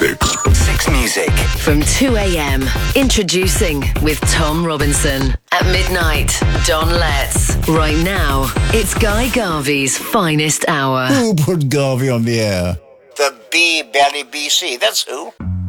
Six Music. From 2 a.m. Introducing with Tom Robinson. At midnight, Don Letts. Right now, it's Guy Garvey's finest hour. Who put Garvey on the air? The B-Belly BC, that's who.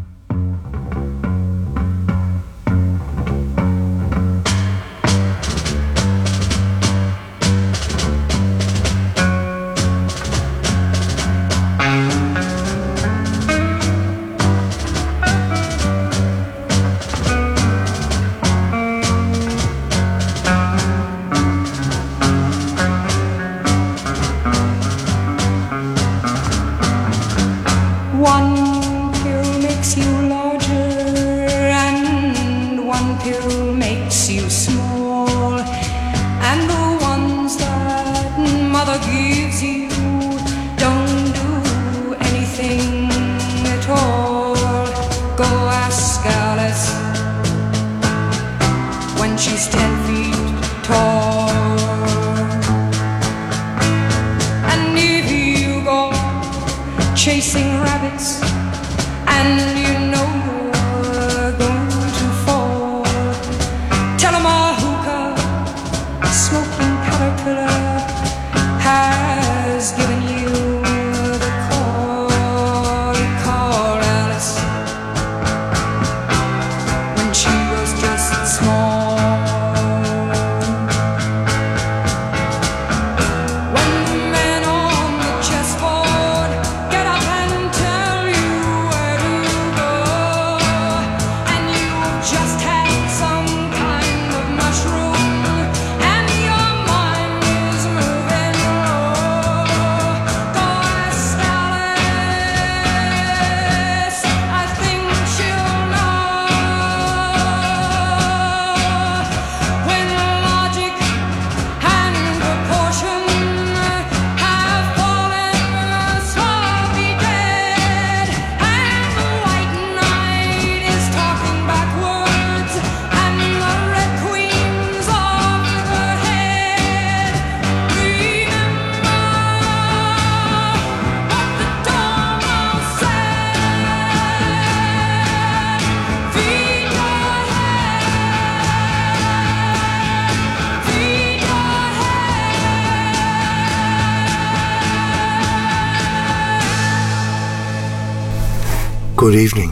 Good evening.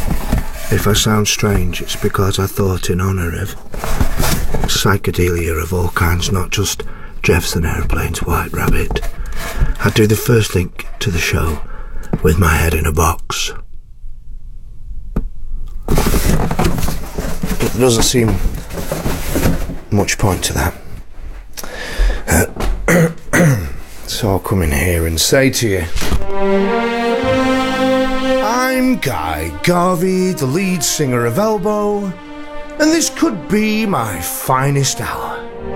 If I sound strange, it's because I thought in honour of psychedelia of all kinds, not just Jefferson Airplane's White Rabbit, I'd do the first link to the show with my head in a box. But there doesn't seem much point to that. So I'll come in here and say to you, I'm Guy Garvey, the lead singer of Elbow, and this could be my finest hour.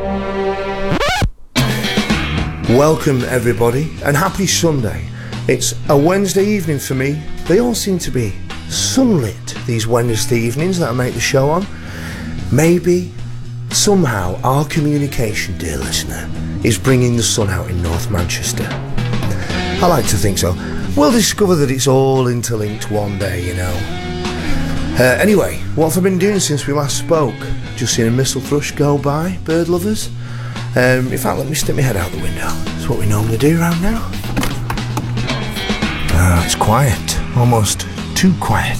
Welcome everybody, and happy Sunday. It's a Wednesday evening for me. They all seem to be sunlit, these Wednesday evenings that I make the show on. Maybe, somehow, our communication, dear listener, is bringing the sun out in North Manchester. I like to think so. We'll discover that it's all interlinked one day, you know. Anyway, what have I been doing since we last spoke? Just seen a missel thrush go by, bird lovers. In fact, let me stick my head out the window. That's what we normally do around now. It's quiet, almost too quiet.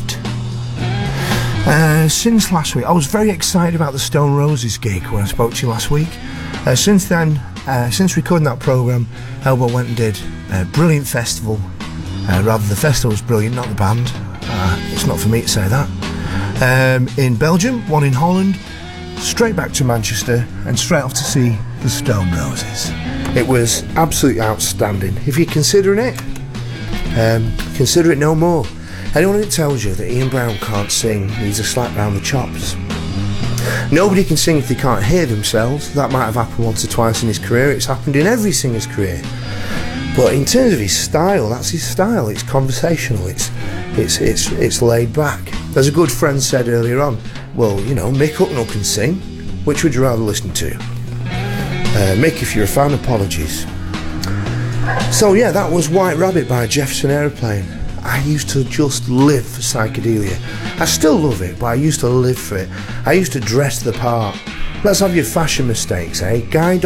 Since last week, I was very excited about the Stone Roses gig when I spoke to you last week. Since then, since recording that programme, Elbow went and did a brilliant festival. Rather, the festival was brilliant, not the band. It's not for me to say that. In Belgium, one in Holland, straight back to Manchester, and straight off to see the Stone Roses. It was absolutely outstanding. If you're considering it, consider it no more. Anyone who tells you that Ian Brown can't sing needs a slap round the chops. Nobody can sing if they can't hear themselves. That might have happened once or twice in his career. It's happened in every singer's career. But in terms of his style, that's his style. It's conversational. It's laid back. As a good friend said earlier on, well, you know, Mick Hucknall can sing. Which would you rather listen to? Mick, if you're a fan, apologies. So yeah, that was White Rabbit by Jefferson Airplane. I used to just live for psychedelia. I still love it, but I used to live for it. I used to dress the part. Let's have your fashion mistakes, eh?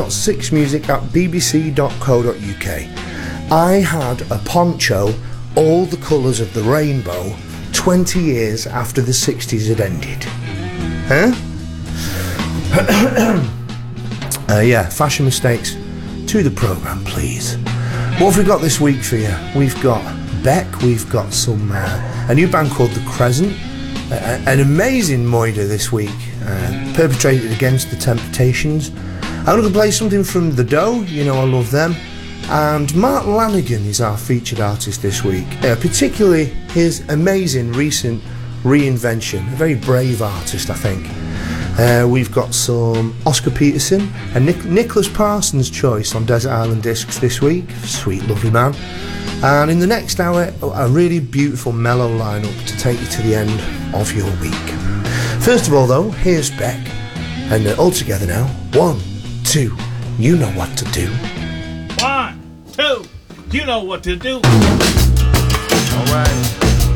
guy.sixmusic@bbc.co.uk. I had a poncho all the colours of the rainbow 20 years after the 60s had ended. Huh? Yeah, fashion mistakes. To the programme, please. What have we got this week for you? We've got Beck, we've got some a new band called The Crescent, an amazing moider this week, perpetrated against the Temptations. I'm going to play something from The Doe, you know I love them, and Mark Lanigan is our featured artist this week, particularly his amazing recent reinvention, a very brave artist I think. We've got some Oscar Peterson and Nicholas Parsons' choice on Desert Island Discs this week. Sweet, lovely man. And in the next hour, a really beautiful mellow lineup to take you to the end of your week. First of all, though, here's Beck, and all together now. 1, 2, you know what to do. 1, 2, you know what to do. All right.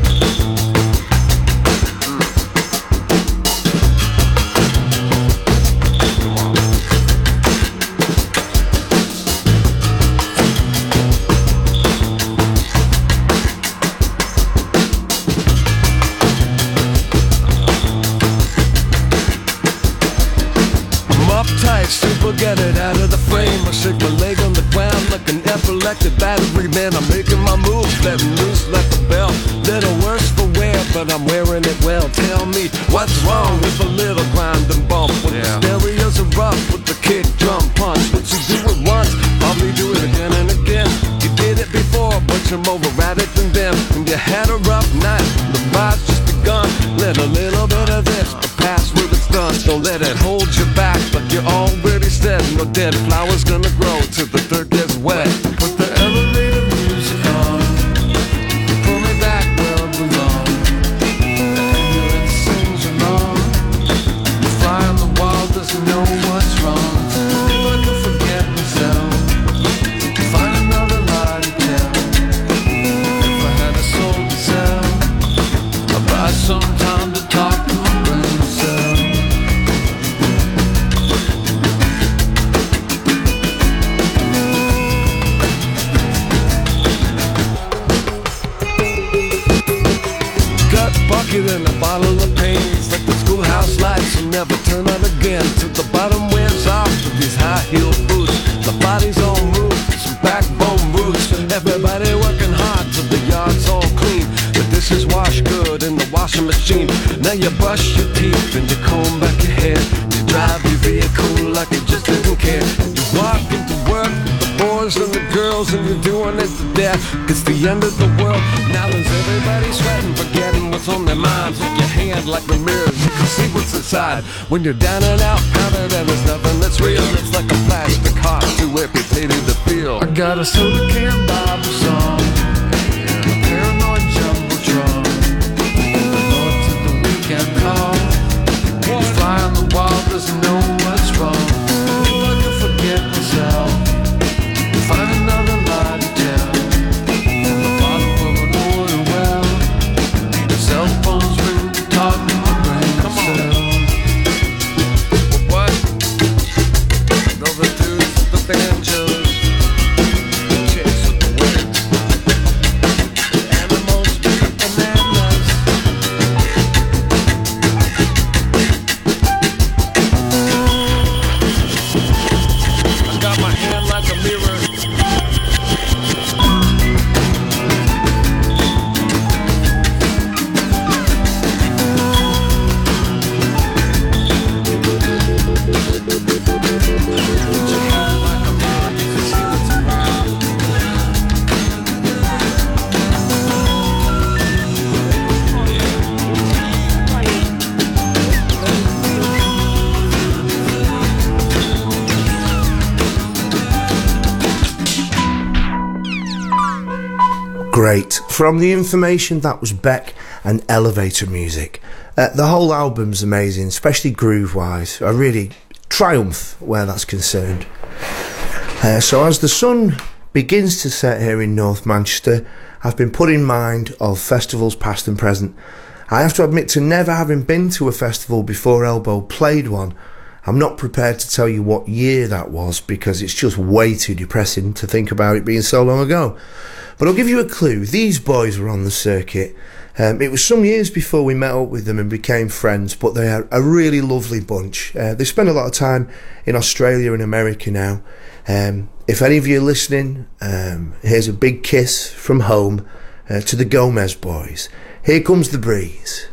Get it out of the frame. I shake my leg on the ground like an epileptic battery man. I'm making my moves, letting loose like a bell. Little worse for wear, but I'm wearing it well. Tell me what's wrong with a little grind and bump. When the stereos are rough with the kick drum punch. What you do it once, probably do it again and again. You did it before, but you're more erratic than them. And you had a rough night, the ride's just begun. Let a little bit of this, but pass where it's done. Don't let it hold you back, like you're already said. No dead flowers gonna grow till the dirt gets wet. Put the elevator music on. Pull me back where I belong. The ambulance sings along. Fly on the wall, doesn't know what's wrong. If I can forget myself, find another lie to tell. If I had a soul to sell, I'd buy some time to talk to my brain cell. In a bottle of pain, it's like the schoolhouse lights will never turn on again. Till the bottom wears off with these high-heeled boots. The body's on move, some backbone roots. Everybody working hard till the yard's all clean. The dishes wash good in the washing machine. Now you brush your teeth and you comb back your hair. You drive your vehicle like you just didn't care. You walk into work with the boys and the girls, and you're doing it to death. It's the end of the world. Now there's everybody sweating, forgetting what's on their minds. With your hand like the mirrors, you can see what's inside. When you're down and out, counted and there's nothing that's real. It's like a plastic heart, too amputated to feel. I got a soda can Bible song, and a paranoid jumbotron. Lord to the weekend call. Fly on the wall, doesn't know what's wrong. If I can forget myself, find another lie to tell. In the bottom of an oil well, the cell phone's ring to talk to my brain cell. What? Those are dudes with the banjos, chicks with the wigs, animals with the bananas. I got my hand like a mirror. Great. From the information, that was Beck and Elevator Music. The whole album's amazing, especially groove-wise. I really triumph where that's concerned. So as the sun begins to set here in North Manchester, I've been put in mind of festivals past and present. I have to admit to never having been to a festival before Elbow played one. I'm not prepared to tell you what year that was because it's just way too depressing to think about it being so long ago. But I'll give you a clue. These boys were on the circuit. It was some years before we met up with them and became friends, but they are a really lovely bunch. They spend a lot of time in Australia and America now. If any of you are listening, here's a big kiss from home to the Gomez boys. Here comes the breeze.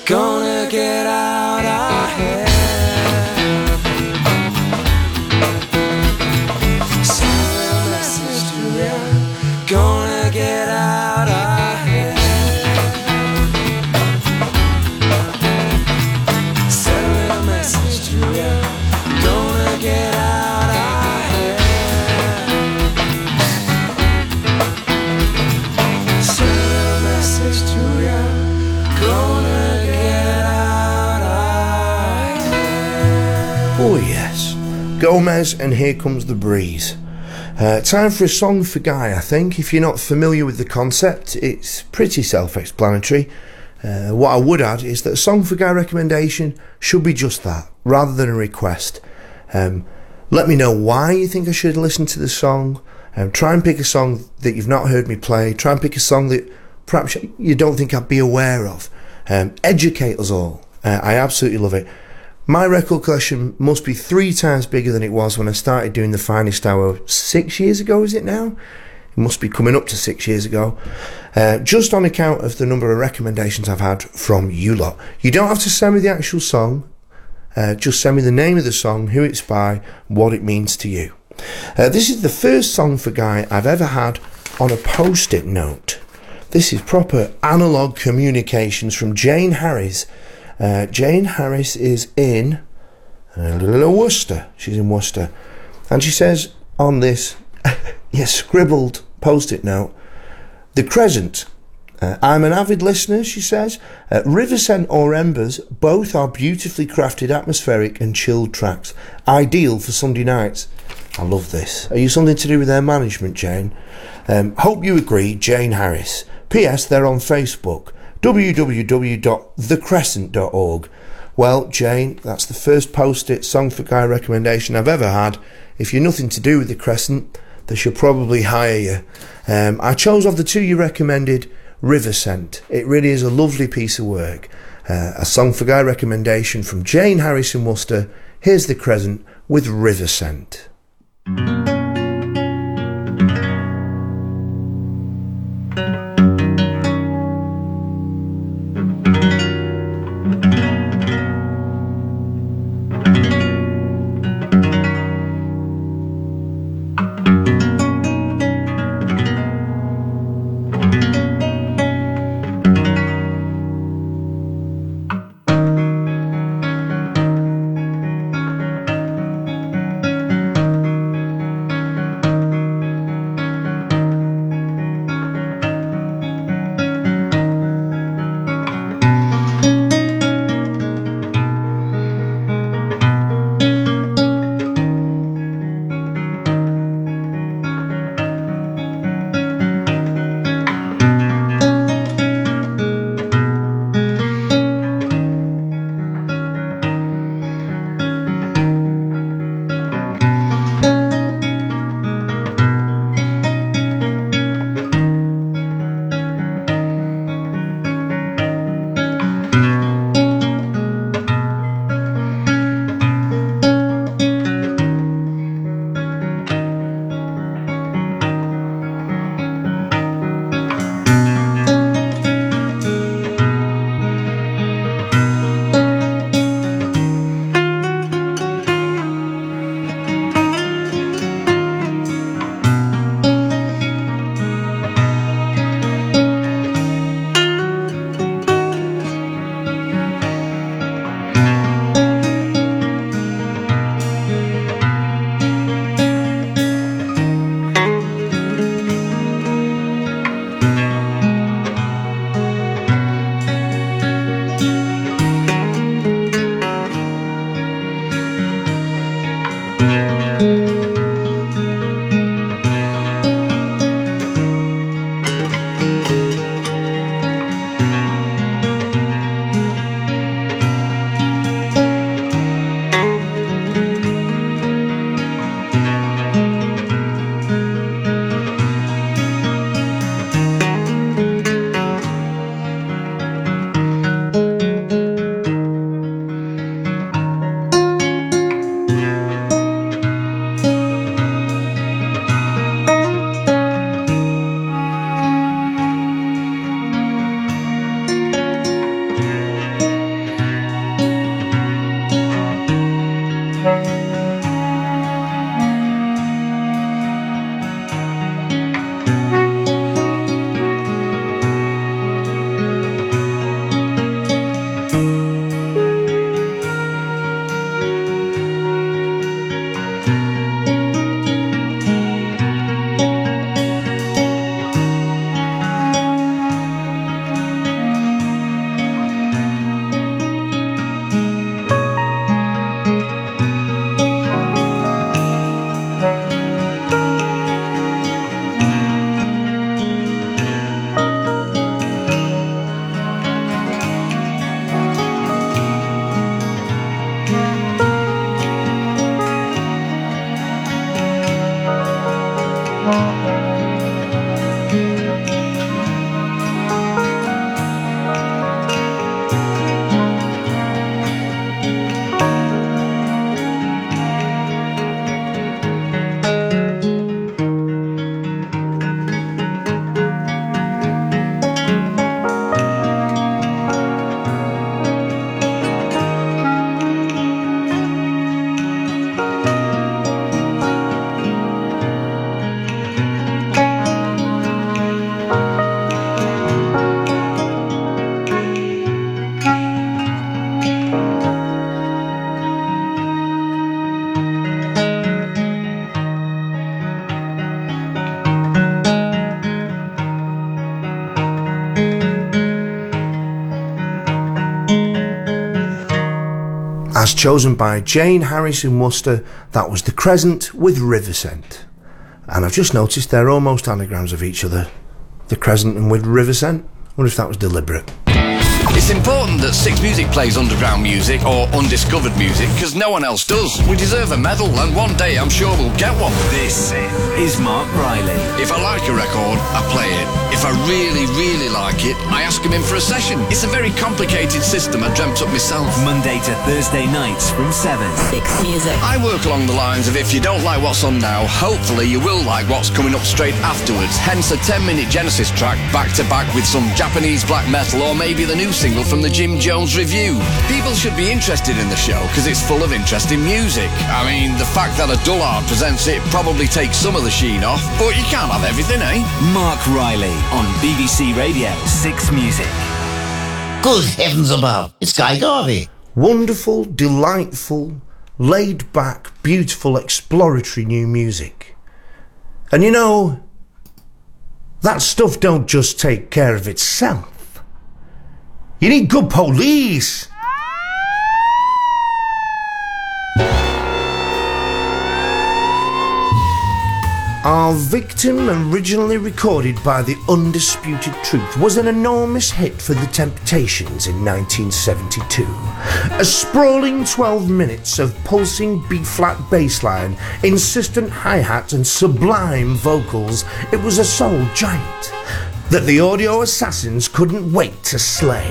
gonna get out of here. Send a message to you, gonna get out of here. Send a message to you, gonna get out of here. Send a message to you, gonna get out of here. Oh yes, Gomez and Here Comes the Breeze. Time for a song for Guy, I think. If you're not familiar with the concept, it's pretty self-explanatory. What I would add is that a song for Guy recommendation should be just that, rather than a request. Let me know why you think I should listen to the song. Try and pick a song that you've not heard me play. Try and pick a song that perhaps you don't think I'd be aware of. Educate us all. I absolutely love it. My record collection must be 3 times bigger than it was when I started doing the Finest Hour 6 years ago, is it now? It must be coming up to 6 years ago. Just on account of the number of recommendations I've had from you lot. You don't have to send me the actual song. Just send me the name of the song, who it's by, what it means to you. This is the first song for Guy I've ever had on a post-it note. This is proper analogue communications from Jane Harris. Jane Harris is in Worcester. She's in Worcester. And she says on this scribbled post-it note, The Crescent. I'm an avid listener, she says. River Scent or Embers, both are beautifully crafted, atmospheric and chilled tracks. Ideal for Sunday nights. I love this. Are you something to do with their management, Jane? Hope you agree, Jane Harris. P.S. They're on Facebook. www.thecrescent.org. Well, Jane, that's the first post-it song for Guy recommendation I've ever had. If you're nothing to do with the Crescent, they should probably hire you. I chose of the 2 you recommended River Scent. It really is a lovely piece of work. A song for Guy recommendation from Jane Harris in Worcester. Here's the Crescent with River Scent. As chosen by Jane Harris in Worcester, that was The Crescent with River Scent. And I've just noticed they're almost anagrams of each other. The Crescent and with River Scent. I wonder if that was deliberate. It's important that Six Music plays underground music or undiscovered music because no one else does. We deserve a medal and one day I'm sure we'll get one. This is Mark Riley. If I like a record, I play it. If I really, really like it, I ask him in for a session. It's a very complicated system I dreamt up myself. Monday to Thursday nights from 7. Six Music. I work along the lines of if you don't like what's on now, hopefully you will like what's coming up straight afterwards. Hence a 10-minute Genesis track back to back with some Japanese black metal or maybe the new single from the Jim Jones Review. People should be interested in the show because it's full of interesting music. I mean, the fact that a dullard presents it probably takes some of the sheen off, but you can't have everything, eh? Mark Riley on BBC Radio 6 Music. Good heavens above. It's Guy Garvey. Wonderful, delightful, laid-back, beautiful, exploratory new music. And you know, that stuff don't just take care of itself. You need good police. Our Victim, originally recorded by The Undisputed Truth, was an enormous hit for The Temptations in 1972. A sprawling 12 minutes of pulsing B-flat bassline, insistent hi-hat and sublime vocals, it was a soul giant that the audio assassins couldn't wait to slay.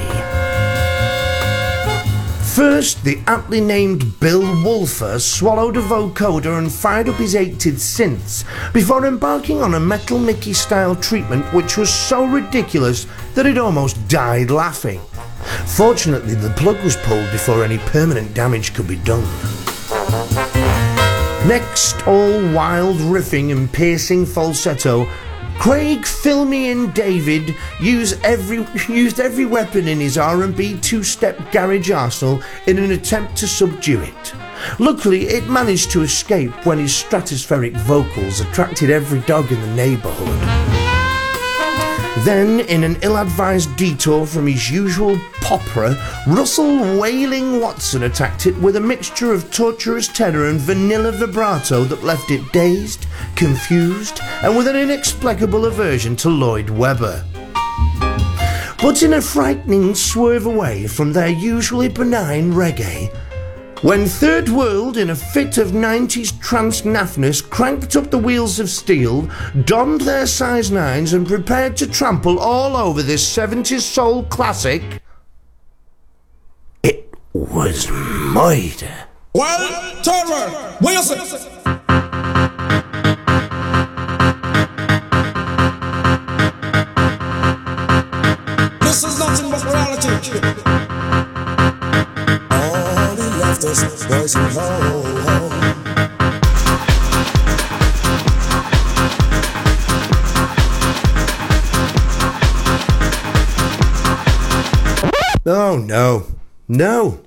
First, the aptly named Bill Wolfer swallowed a vocoder and fired up his 8-tid synths before embarking on a Metal Mickey-style treatment which was so ridiculous that it almost died laughing. Fortunately, the plug was pulled before any permanent damage could be done. Next, all wild riffing and piercing falsetto, Craig Filmy and David used every weapon in his R&B two-step garage arsenal in an attempt to subdue it. Luckily, it managed to escape when his stratospheric vocals attracted every dog in the neighbourhood. Then, in an ill-advised detour from his usual popera, Russell Wailing Watson attacked it with a mixture of torturous tenor and vanilla vibrato that left it dazed, confused, and with an inexplicable aversion to Lloyd Webber. But in a frightening swerve away from their usually benign reggae, when Third World, in a fit of 90s trance naffness, cranked up the wheels of steel, donned their size 9s and prepared to trample all over this 70s soul classic, it was murder. Well, terror, what you say? This is nothing but reality. This boys and home. Oh no, no.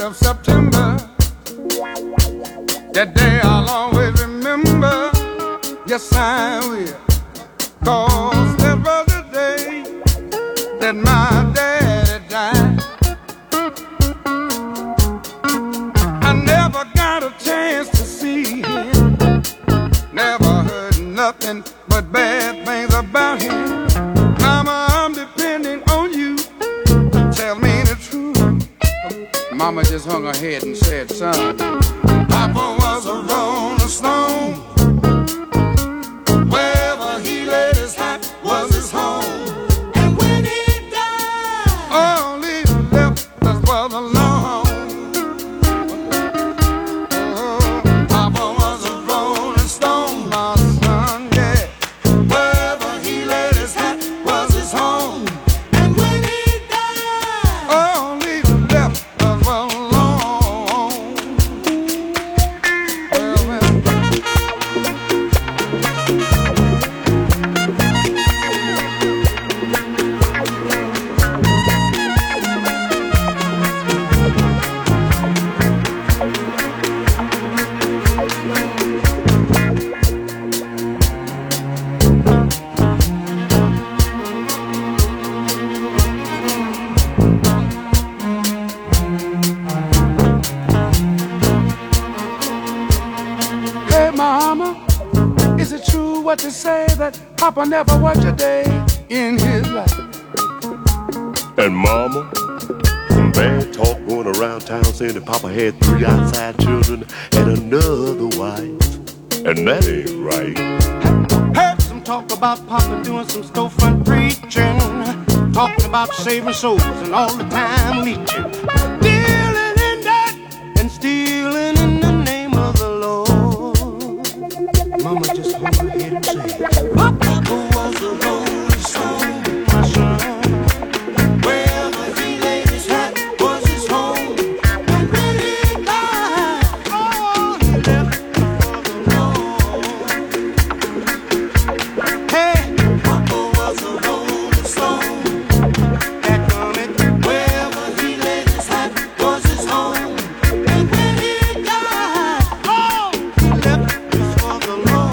of September. That day I'll always remember. Yes, I will. 'Cause that was the day that my daddy died. I never got a chance to see him. Never heard nothing but bad things about him. Mama, I'm depending on you. Tell me the truth. Mama just hung her head and said, son, Papa was a rolling stone. Wherever he laid his hat was his home. And when he died, all he left us was alone. Oh, Papa was a rolling stone, my son, yeah. Wherever he laid his hat was his home. And when he died, all he left us was alone. Hey, Mama, is it true what they say that Papa never worked a day in his life? And Mama, some bad talk going around town saying that Papa had 3 outside children and another wife. And that ain't right. Heard some talk about Papa doing some storefront preaching, talking about saving souls and all the time leeching, dealing in that and stealing in the name of the Lord. Mama just hung her head and said, Papa was a rolling stone, my son. Wherever he laid his hat was his home. And when he died, all he left was alone. Hey, Papa was a rolling stone. Back on it. Wherever he laid his hat was his home. And when he died, all he left was alone.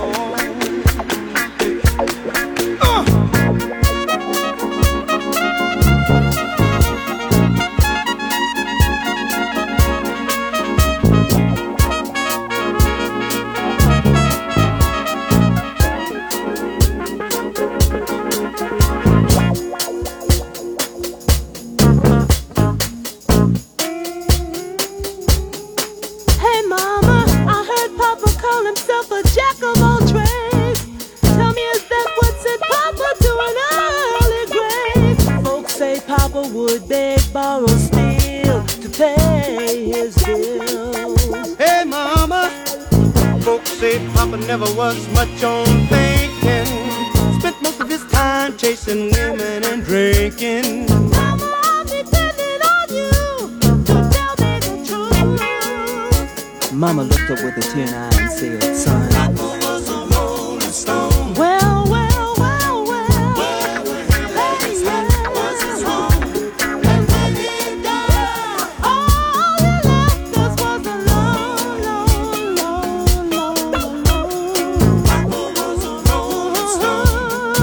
Hey mama, I heard Papa call himself a jack of all trades. Tell me, is that what sent Papa to an early grave? Folks say Papa would beg, borrow, steal to pay his bills. Hey, Mama, folks say Papa never was much on thinking. Spent most of his time chasing women and drinking. Mama, I'm depending on you to tell me the truth. Mama looked up with a tear in her eye and said, son, Papa was a rolling stone. Well, well, well, well. Wherever he laid his hat was his home. And when he died, All he left us was alone, lone, lone, lone. Papa was a rolling stone.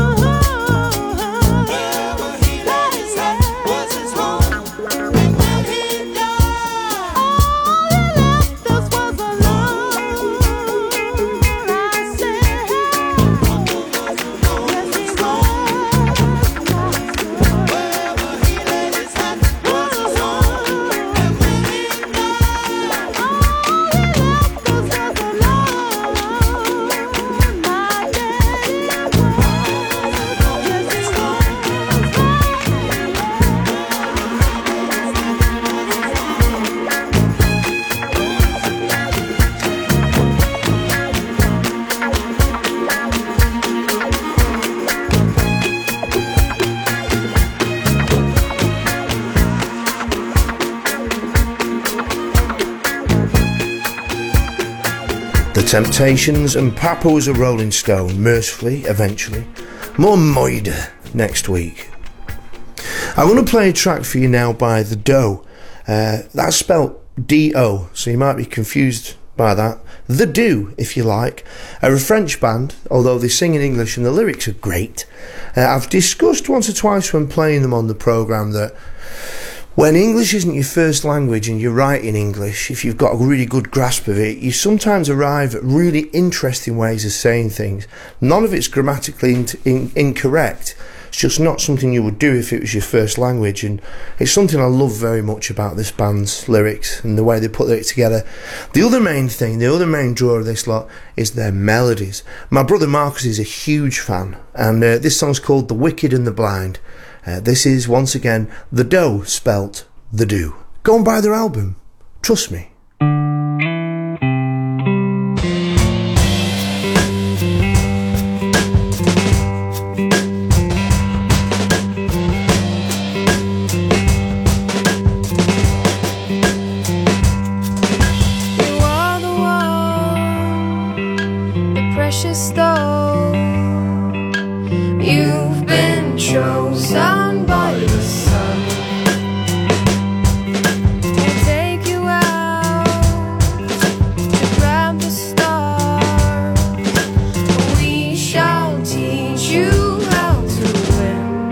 Wherever he laid his hat was his home. And when he died, All he left us was alone. I said, Papa was a rolling yes, he stone. was. Wherever he laid his hat was his home. And when he died, All he left us was alone. My daddy was. Yes, he was. The Temptations and Papa was a Rolling Stone, mercifully, eventually. More Moida next week. I'm going to play a track for you now by The Doe. That's spelt D-O, so you might be confused by that. The Do, if you like, are a French band, although they sing in English and the lyrics are great. I've discussed once or twice when playing them on the programme that when English isn't your first language and you write in English, if you've got a really good grasp of it, you sometimes arrive at really interesting ways of saying things. None of it's grammatically incorrect. It's just not something you would do if it was your first language, and it's something I love very much about this band's lyrics and the way they put it together. The other main thing, the other main draw of this lot is their melodies. My brother Marcus is a huge fan, and this song's called The Wicked and the Blind. This is, once again, The Dough, spelt The Do. Go and buy their album. Trust me. Chosen by the sun to take you out to grab the stars. We shall teach you how to win.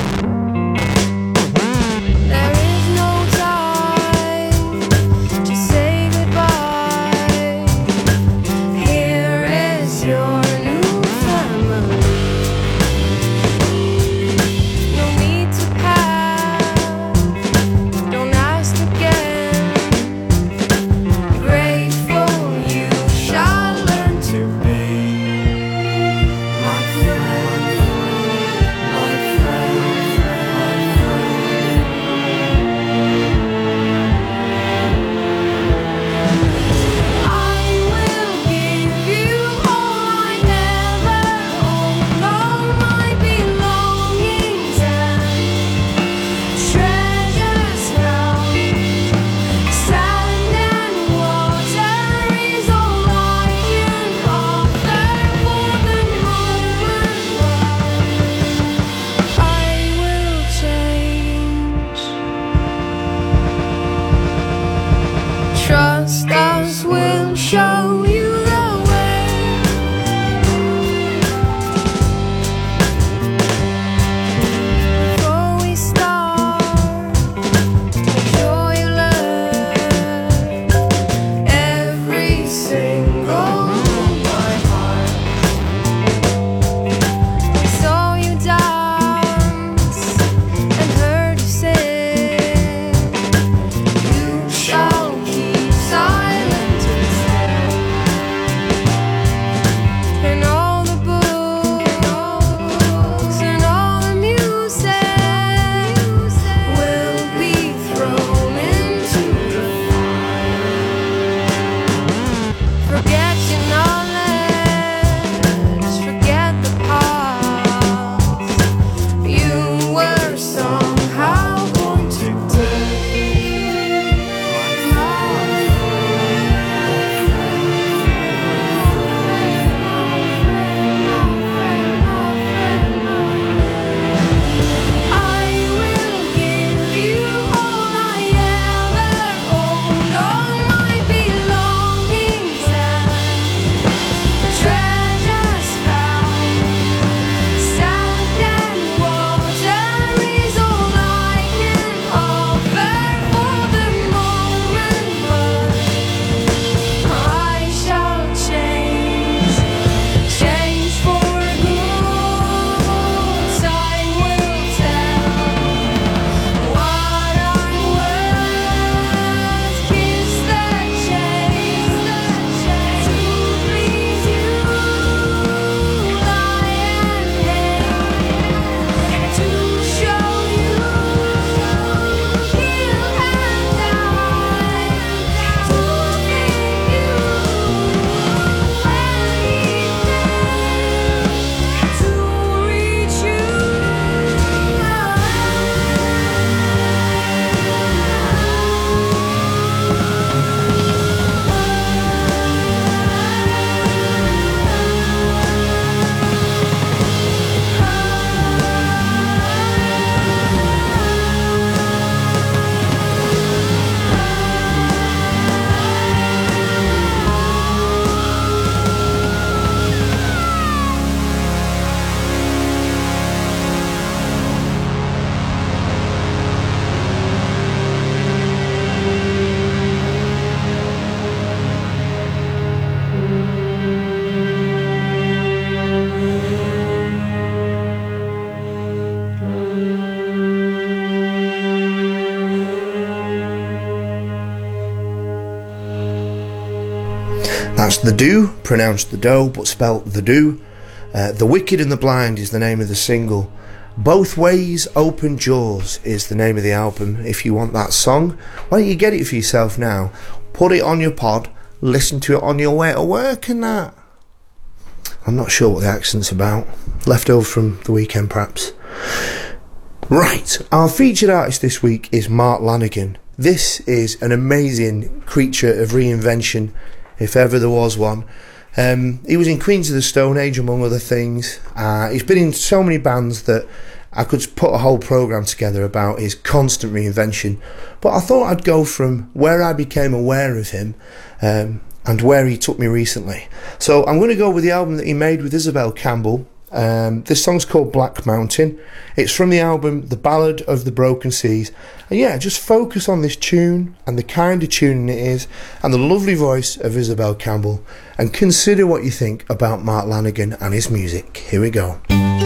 There is no time to say goodbye. Here is your new family. Trust us, we'll show you the way. Before we start, make sure you learn every single by heart. We saw you dance and heard you sing. You shall silent. That's The Do, pronounced The Do, but spelt The Do. The Wicked and the Blind is the name of the single. Both Ways, Open Jaws is the name of the album. If you want that song, why don't you get it for yourself now? Put it on your pod, listen to it on your way to work and that. I'm not sure what the accent's about. Left over from the weekend, perhaps. Right, our featured artist this week is Mark Lanegan. This is an amazing creature of reinvention, if ever there was one. He was in Queens of the Stone Age, among other things. He's been in so many bands that I could put a whole programme together about his constant reinvention. But I thought I'd go from where I became aware of him and where he took me recently. So I'm going to go with the album that he made with Isabel Campbell. This song's called Black Mountain. It's from the album The Ballad of the Broken Seas. And yeah, just focus on this tune and the kind of tuning it is and the lovely voice of Isabel Campbell, and consider what you think about Mark Lanegan and his music. Here we go.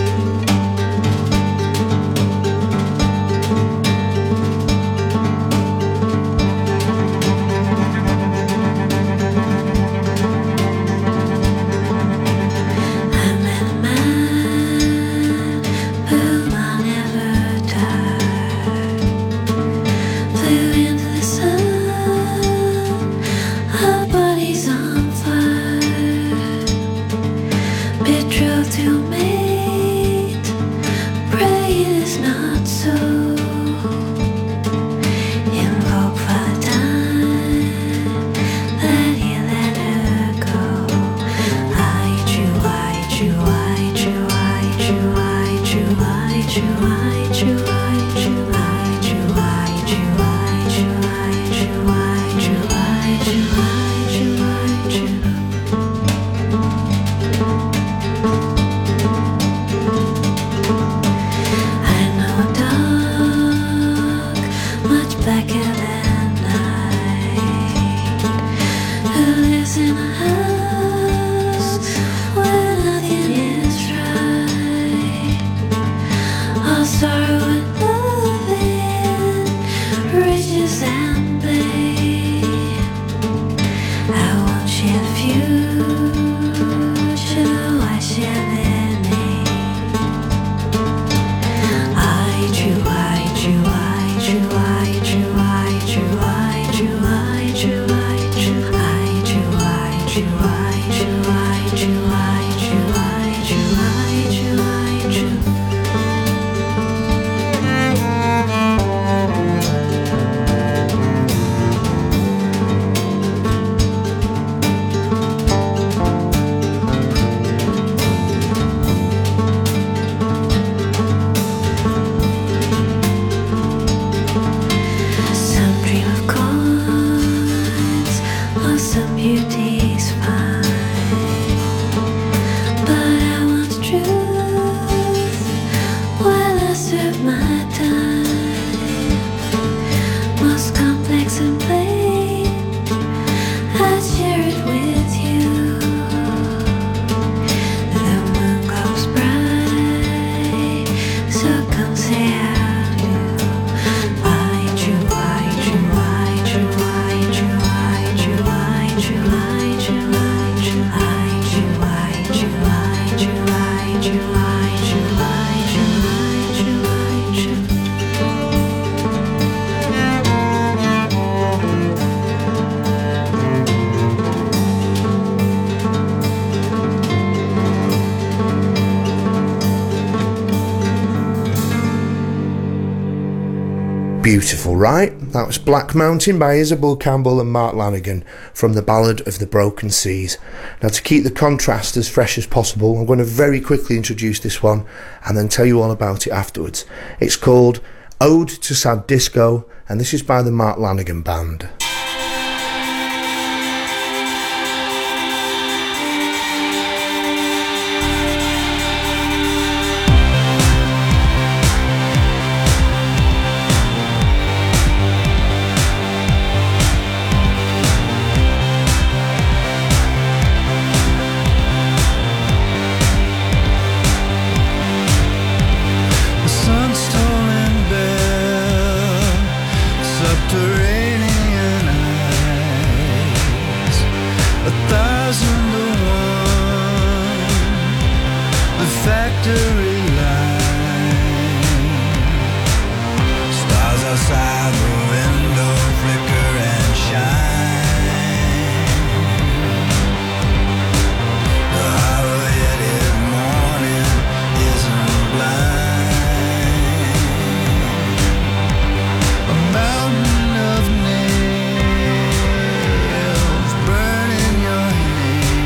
Beautiful, right? That was Black Mountain by Isabel Campbell and Mark Lanegan from The Ballad of the Broken Seas. Now, to keep the contrast as fresh as possible, I'm going to very quickly introduce this one and then tell you all about it afterwards. It's called Ode to Sad Disco, and this is by the Mark Lanegan Band. Subterranean 2001, the factory line, stars outside the window flicker and shine. The hard-headed morning isn't blind. A mountain of nails burning your hand.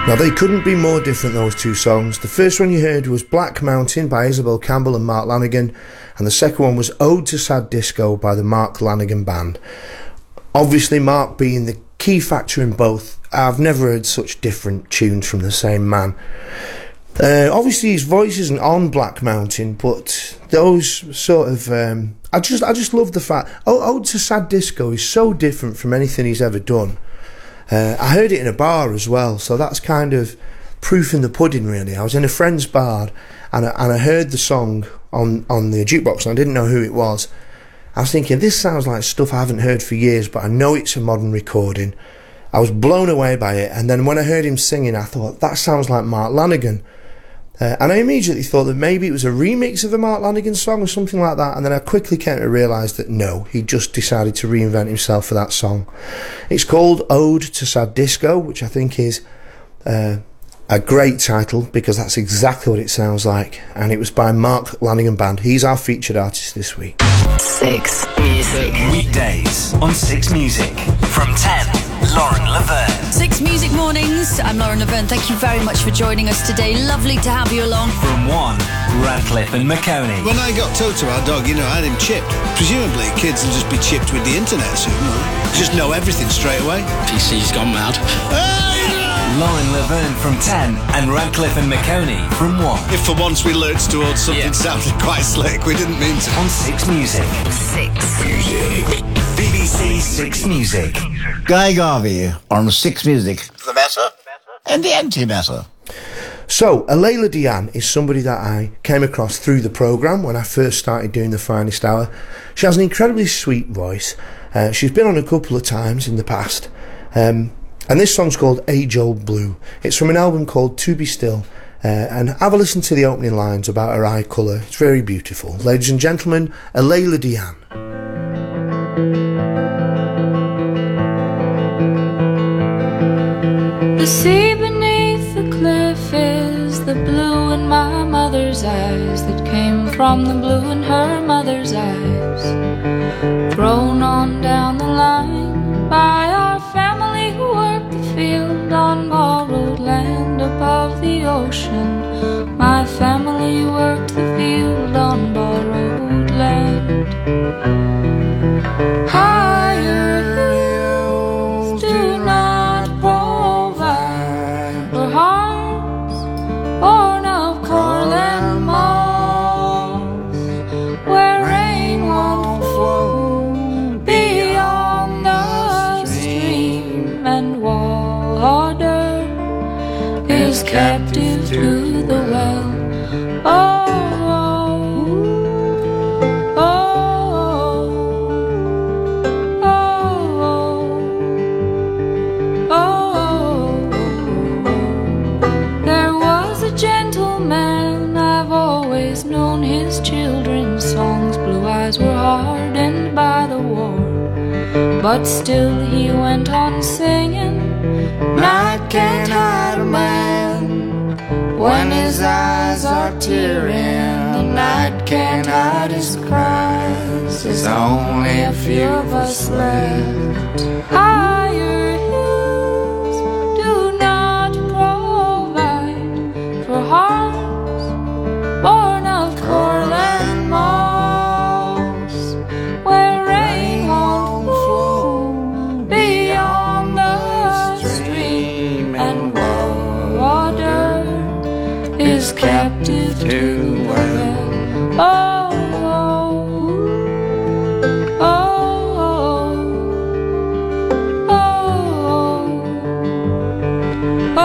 Now they couldn't be more different, those two songs. The first one you heard was Black Mountain by Isabel Campbell and Mark Lanegan, and the second one was Ode to Sad Disco by the Mark Lanegan Band. Obviously Mark being the key factor in both. I've never heard such different tunes from the same man. Obviously his voice isn't on Black Mountain, but those sort of I just love the fact Ode to Sad Disco is so different from anything he's ever done. I heard it in a bar as well, so that's kind of proof in the pudding, really. I was in a friend's bar and I heard the song on the jukebox and I didn't know who it was. I was thinking, this sounds like stuff I haven't heard for years, but I know it's a modern recording. I was blown away by it, and then when I heard him singing, I thought, that sounds like Mark Lanegan. And I immediately thought that maybe it was a remix of a Mark Lanegan song or something like that, and then I quickly came to realise that no, he just decided to reinvent himself for that song. It's called Ode to Sad Disco, which I think is a great title, because that's exactly what it sounds like, and it was by Mark Lanegan Band. He's our featured artist this week. 6 Music. Weekdays on 6 Music. From 10, Lauren Laverne. 6 Music Mornings. I'm Lauren Laverne. Thank you very much for joining us today. Lovely to have you along. From 1, Radcliffe and McConey. When I got Toto, our dog, I had him chipped. Presumably kids will just be chipped with the internet soon. Just know everything straight away. PC's gone mad. Lauren Laverne from 10 and Radcliffe and McConey from 1. If for once we lurched towards something sounded quite slick, we didn't mean to. On 6 Music. 6 Music. BBC 6 Music. Guy Garvey on 6 Music. The meta and the anti-meta. So, Alayla Diane is somebody that I came across through the programme when I first started doing The Finest Hour. She has an incredibly sweet voice. She's been on a couple of times in the past. And this song's called Age Old Blue. It's from an album called To Be Still. And have a listen to the opening lines about her eye colour. It's very beautiful. Ladies and gentlemen, Alayla Diane. The sea beneath the cliff is the blue in my mother's eyes that came from the blue in her mother's eyes. Thrown on down the line by our family who worked the field on borrowed land above the ocean. My family worked the field on borrowed land. Higher hills do not provide for hearts born of coral and moss, where rain won't flow beyond the stream, and water is captive to the well. Oh, were hardened by the war, but still he went on singing. Night can't hide a man when his eyes are tearing. The night can't hide his cries. There's only a few of us left. Higher hills do not provide for hearts born of coral and moss, captive to a well. Oh, oh, oh, oh, oh,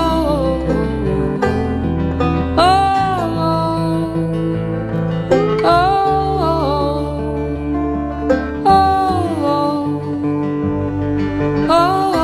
oh,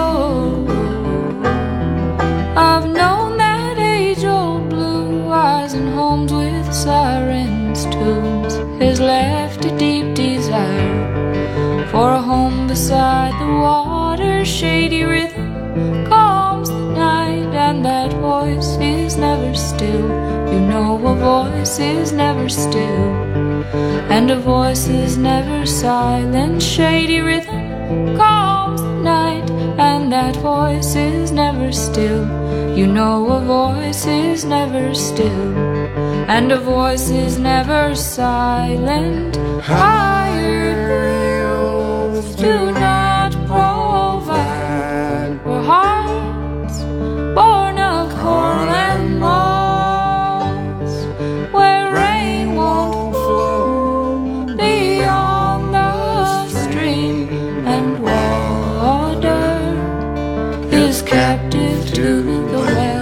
I've known that age-old blue eyes and homes with sirens' tunes has left a deep desire for a home beside the water. Shady rhythm calms the night, and that voice is never still. You know a voice is never still, and a voice is never silent. Shady rhythm calms the night, and and that voice is never still. You know a voice is never still, and a voice is never silent. Hired wheels do not provide for hearts born of corn and moss, where rain won't flow beyond the stream, and water is captive to the well.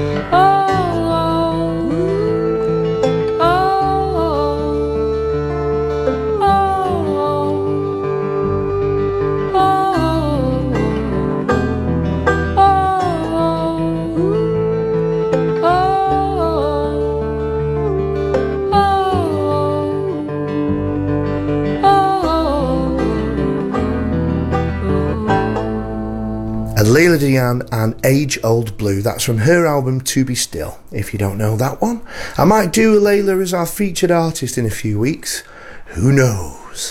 Leila Diane and Age Old Blue. That's from her album To Be Still, if you don't know that one. I might do Leila as our featured artist in a few weeks. Who knows?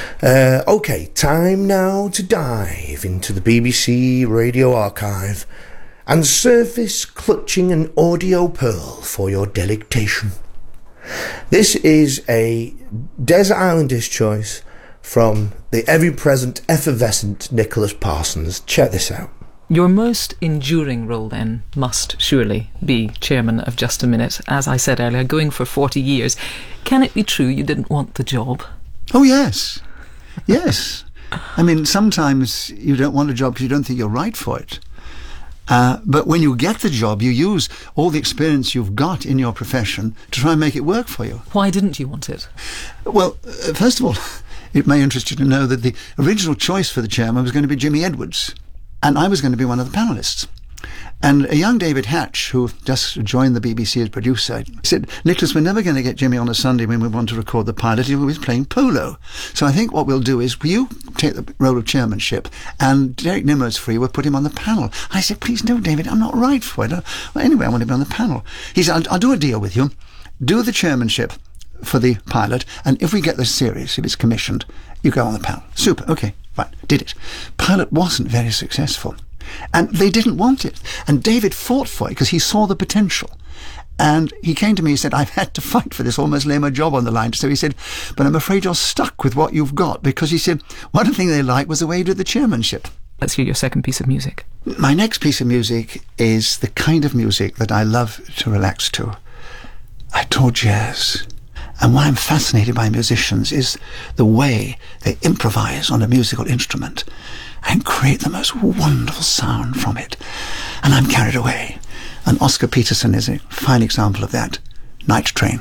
Okay, time now to dive into the BBC Radio Archive and surface clutching an audio pearl for your delectation. This is a Desert Islanders choice from the ever-present, effervescent Nicholas Parsons. Check this out. Your most enduring role, then, must surely be chairman of Just a Minute. As I said earlier, going for 40 years. Can it be true you didn't want the job? Oh, yes. Yes. I mean, sometimes you don't want a job because you don't think you're right for it. But when you get the job, you use all the experience you've got in your profession to try and make it work for you. Why didn't you want it? Well, first of all, it may interest you to know that the original choice for the chairman was going to be Jimmy Edwards, and I was going to be one of the panellists. And a young David Hatch, who just joined the BBC as producer, said, Nicholas, we're never going to get Jimmy on a Sunday when we want to record the pilot. He's always playing polo. So I think what we'll do is, will you take the role of chairmanship, and Derek Nimmer's free, we'll put him on the panel. I said, please no, David, I'm not right for it. Well, anyway, I want to be on the panel. He said, I'll do a deal with you. Do the chairmanship for the pilot, and if we get the series, if it's commissioned, you go on the panel. Super, okay, fine, did it. Pilot wasn't very successful, and they didn't want it, and David fought for it because he saw the potential, and he came to me and said, I've had to fight for this, almost lay my job on the line. So he said, but I'm afraid you're stuck with what you've got, because he said one thing they liked was the way you did the chairmanship. Let's hear your second piece of music. My next piece of music is the kind of music that I love to relax to. I tour jazz. And what I'm fascinated by musicians is the way they improvise on a musical instrument and create the most wonderful sound from it. And I'm carried away. And Oscar Peterson is a fine example of that. Night Train.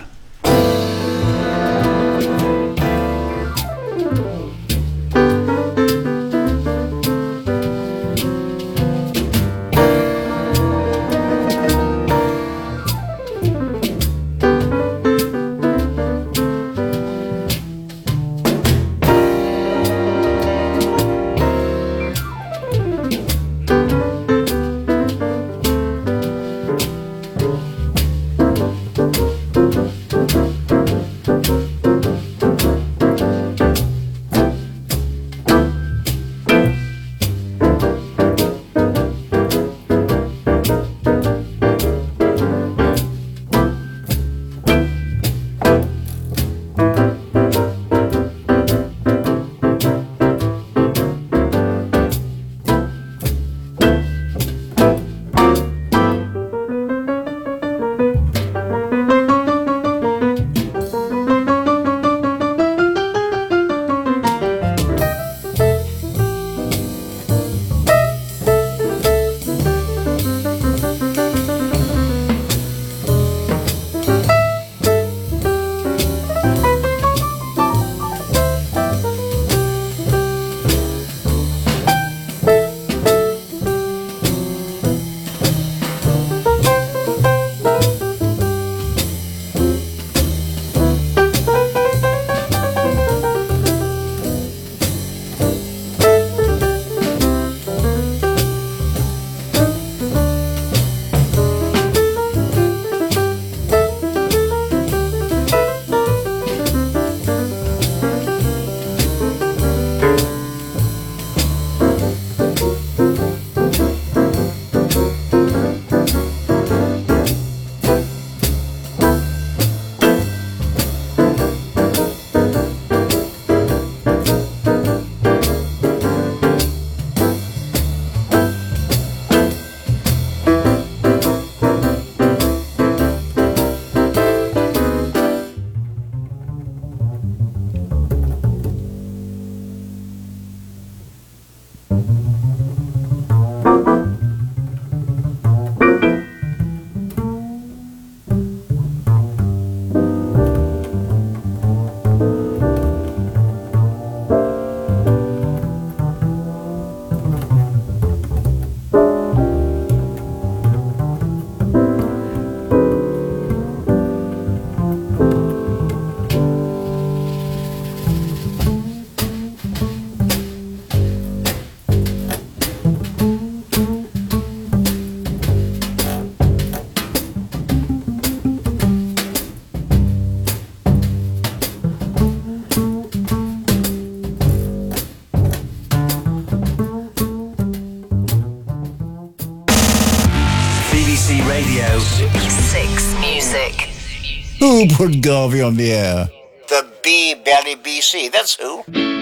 BBC Radio. 6 Music. Who put Garvey on the air? The B-Belly BC, that's who.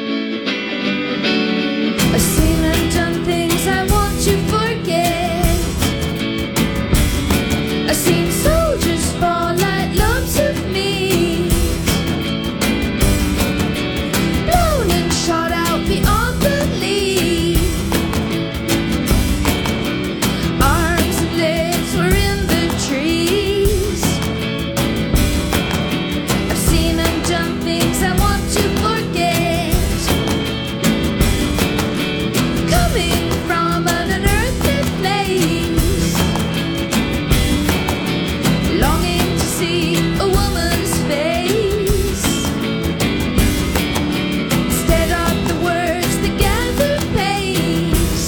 I've seen and done things I want to forget. I've seen soldiers fall like lumps of meat, blown and shot out beyond belief. Arms and legs were in the trees. I've seen and done things I want to forget. Coming from an unearthly place, longing to see a woman's face. Instead of the words that gather pace,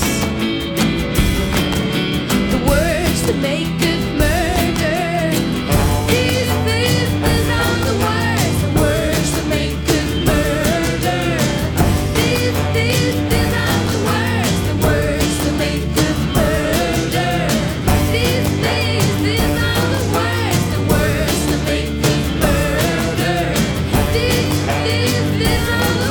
the words that make good murder. These are the words that make good murder. These are the words that make good murder. These are the words that make good murder. These are the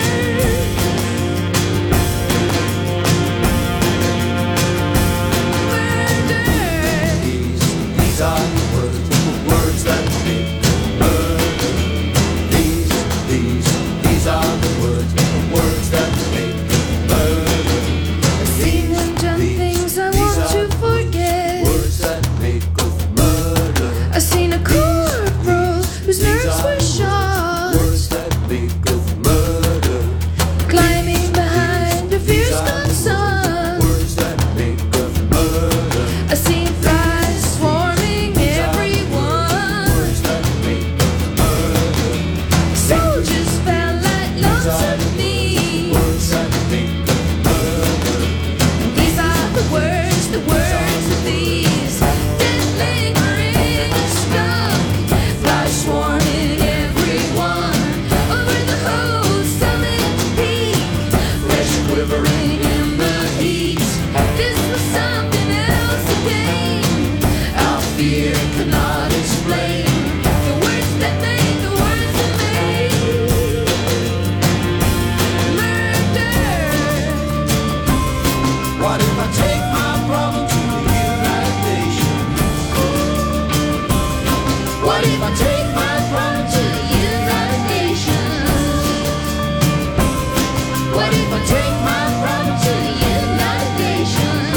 These are the words that make murder. These are the words that make murder. I've seen and done things I want to forget. Words that make of murder. I've seen a corporal whose nerves were shot, Words that make of murder. climbing behind a fierce gun sun. Words that make of murder. I've seen flies swarming everyone. Words that make of murder. Soldiers fell like lumps of meat. Words that make of murder. These are the words of these. Dead lingering stuck. Flies swarming everyone. Over the whole summit peak. Flesh quivering in the heat. This was something else again. Our fear could not explain. The words that made, the words that made murder. What if I take my problem to the United Nations? What if I take my problem to the United Nations? What if I take my problem to the United Nations?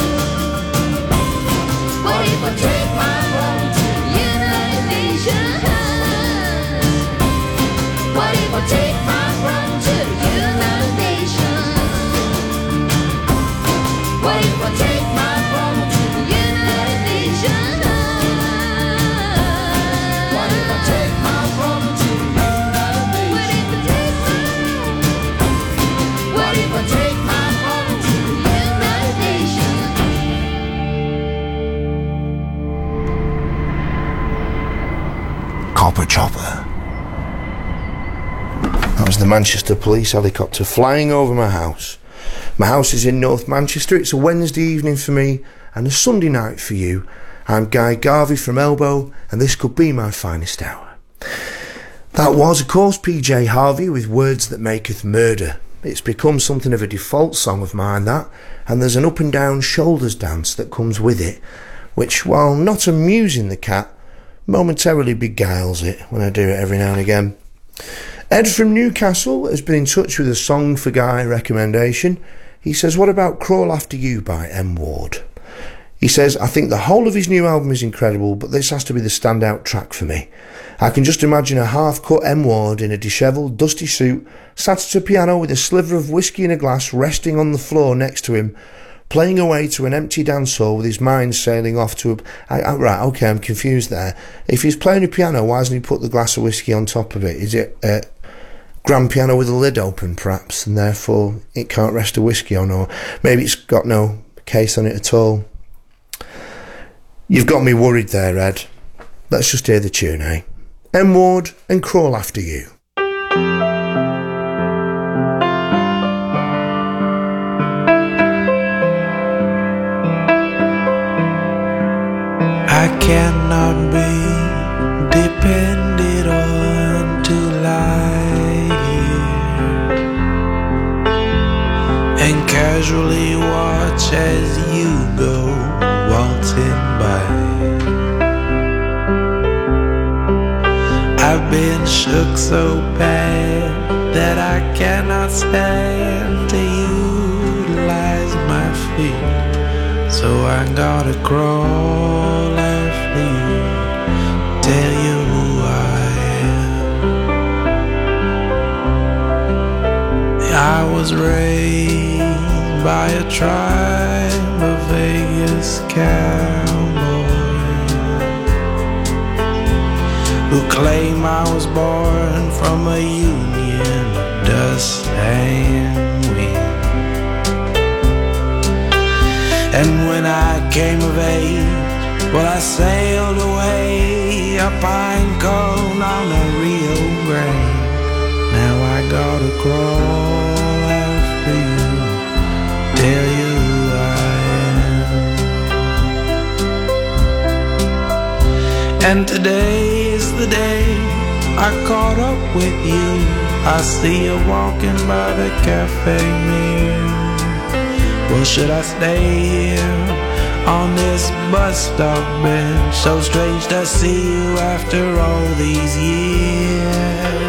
What if I take my problem to the United Nations? What if I take my problem to the United Nations? What if I take my problem to the United Nations? What if I take my problem to the United Nations? What if I take my problem to the United Nations? Copper Chopper. That was the Manchester police helicopter flying over my house. My house is in North Manchester. It's a Wednesday evening for me and a Sunday night for you. I'm Guy Garvey from Elbow, and this could be my finest hour. That was, of course, PJ Harvey with Words That Maketh Murder. It's become something of a default song of mine, that, and there's an up and down shoulders dance that comes with it, which, while not amusing the cat, momentarily beguiles it when I do it every now and again. Ed from Newcastle has been in touch with a Song for Guy recommendation. He says, what about Crawl After You by M. Ward? He says, I think the whole of his new album is incredible, but this has to be the standout track for me. I can just imagine a half-cut M. Ward in a dishevelled, dusty suit, sat at a piano with a sliver of whiskey in a glass resting on the floor next to him, playing away to an empty dance hall with his mind sailing off to a... right, okay, I'm confused there. If he's playing a piano, why hasn't he put the glass of whiskey on top of it? Is it a grand piano with the lid open, perhaps, and therefore it can't rest a whiskey on, or maybe it's got no case on it at all? You've got me worried there, Ed. Let's just hear the tune, eh? M. Ward and Crawl After You. I cannot be depended on to lie here and casually watch as you go waltzing by. I've been shook so bad that I cannot stand to utilize my feet. So I gotta crawl after you, tell you who I am. I was raised by a tribe of Vegas cowboys who claim I was born from a union of dust and wind. And when I came of age, well, I sailed away a pine cone on the Rio Grande. Now I gotta crawl after you, tell you who I am. And today is the day I caught up with you. I see you walking by the cafe mirror. Well, should I stay here on this bus stop bench? So strange to see you after all these years.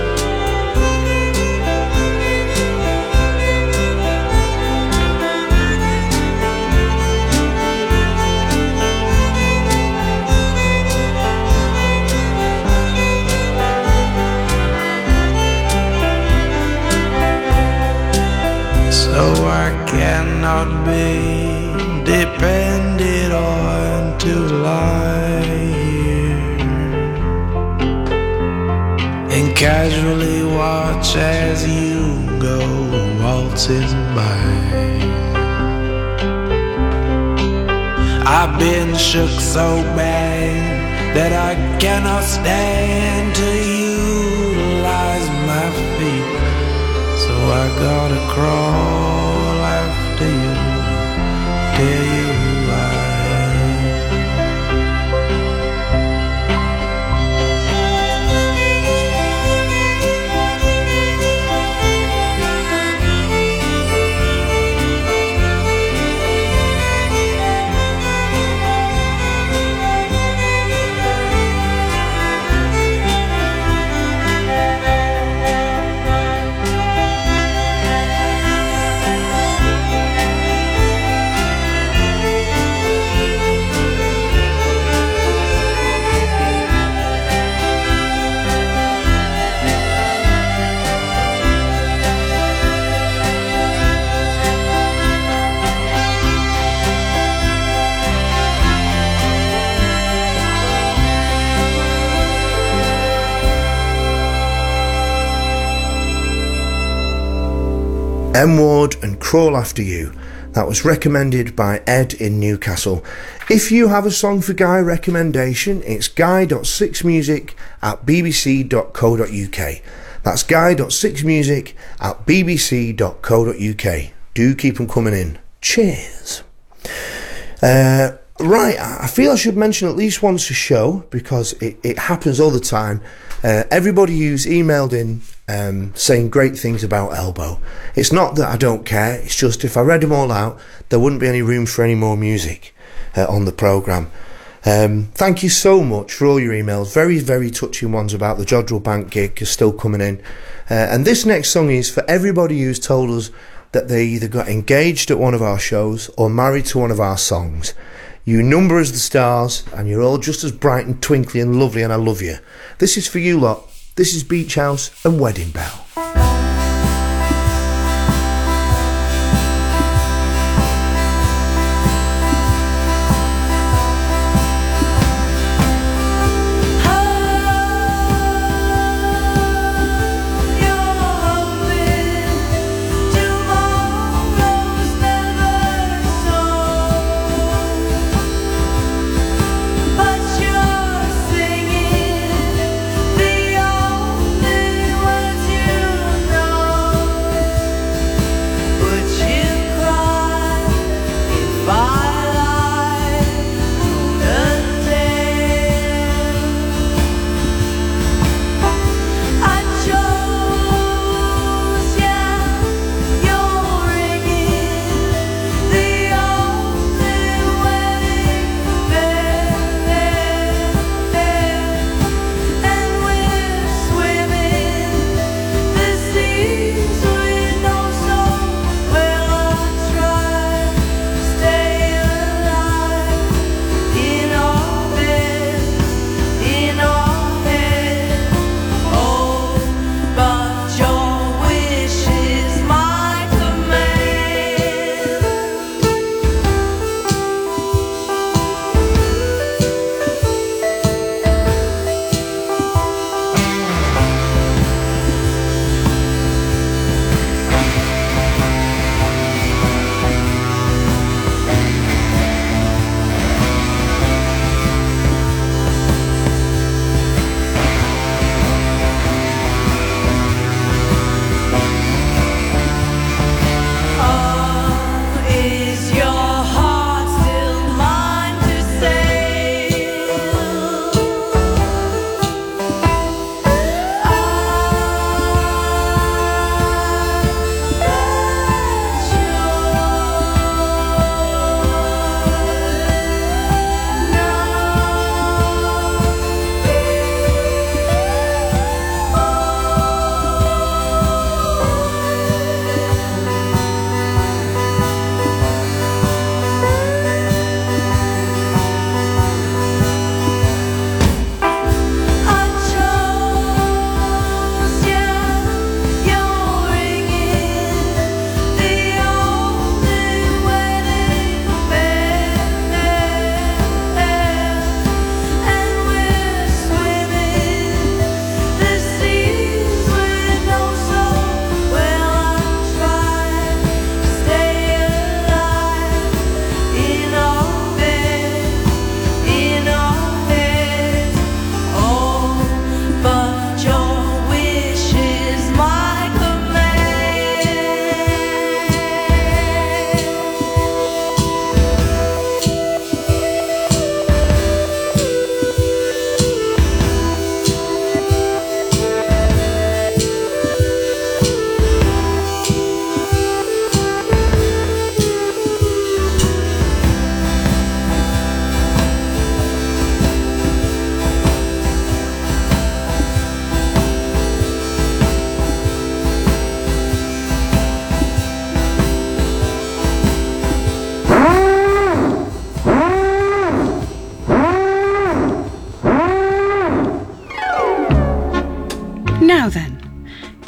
So I cannot be depended on to lie here and casually watch as you go waltzing by. I've been shook so bad that I cannot stand to utilize my feet. So I gotta crawl after you, tell you who I M Ward and Crawl After You. That was recommended by Ed in Newcastle. If you have a song for Guy recommendation, it's guy.sixmusic@bbc.co.uk. That's guy.sixmusic@bbc.co.uk. Do keep them coming in. Cheers. Right, I feel I should mention at least once a show, because it happens all the time. Everybody who's emailed in saying great things about Elbow. It's not that I don't care, it's just if I read them all out, there wouldn't be any room for any more music on the programme. Thank you so much for all your emails. Very, very touching ones about the Jodrell Bank gig are still coming in. And this next song is for everybody who's told us that they either got engaged at one of our shows or married to one of our songs. You number as the stars, and you're all just as bright and twinkly and lovely, and I love you. This is for you lot. This is Beach House and Wedding Bell. Singing the only words you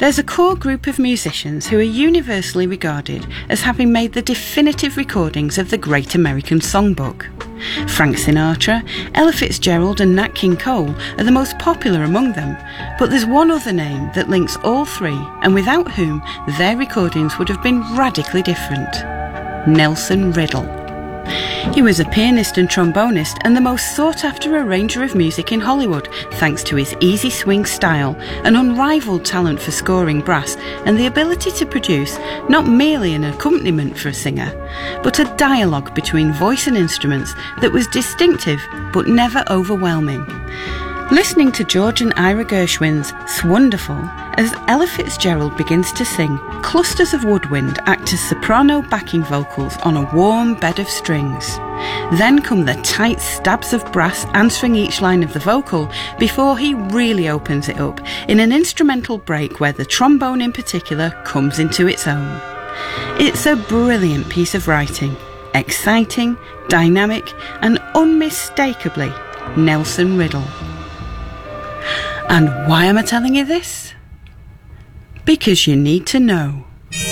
There's a core group of musicians who are universally regarded as having made the definitive recordings of the Great American Songbook. Frank Sinatra, Ella Fitzgerald and Nat King Cole are the most popular among them, but there's one other name that links all three and without whom their recordings would have been radically different: Nelson Riddle. He was a pianist and trombonist and the most sought-after arranger of music in Hollywood, thanks to his easy swing style, an unrivaled talent for scoring brass, and the ability to produce not merely an accompaniment for a singer, but a dialogue between voice and instruments that was distinctive but never overwhelming. Listening to George and Ira Gershwin's "Swonderful" as Ella Fitzgerald begins to sing, clusters of woodwind act as soprano backing vocals on a warm bed of strings. Then come the tight stabs of brass answering each line of the vocal before he really opens it up in an instrumental break where the trombone in particular comes into its own. It's a brilliant piece of writing, exciting, dynamic and unmistakably Nelson Riddle. And why am I telling you this? Because you need to know.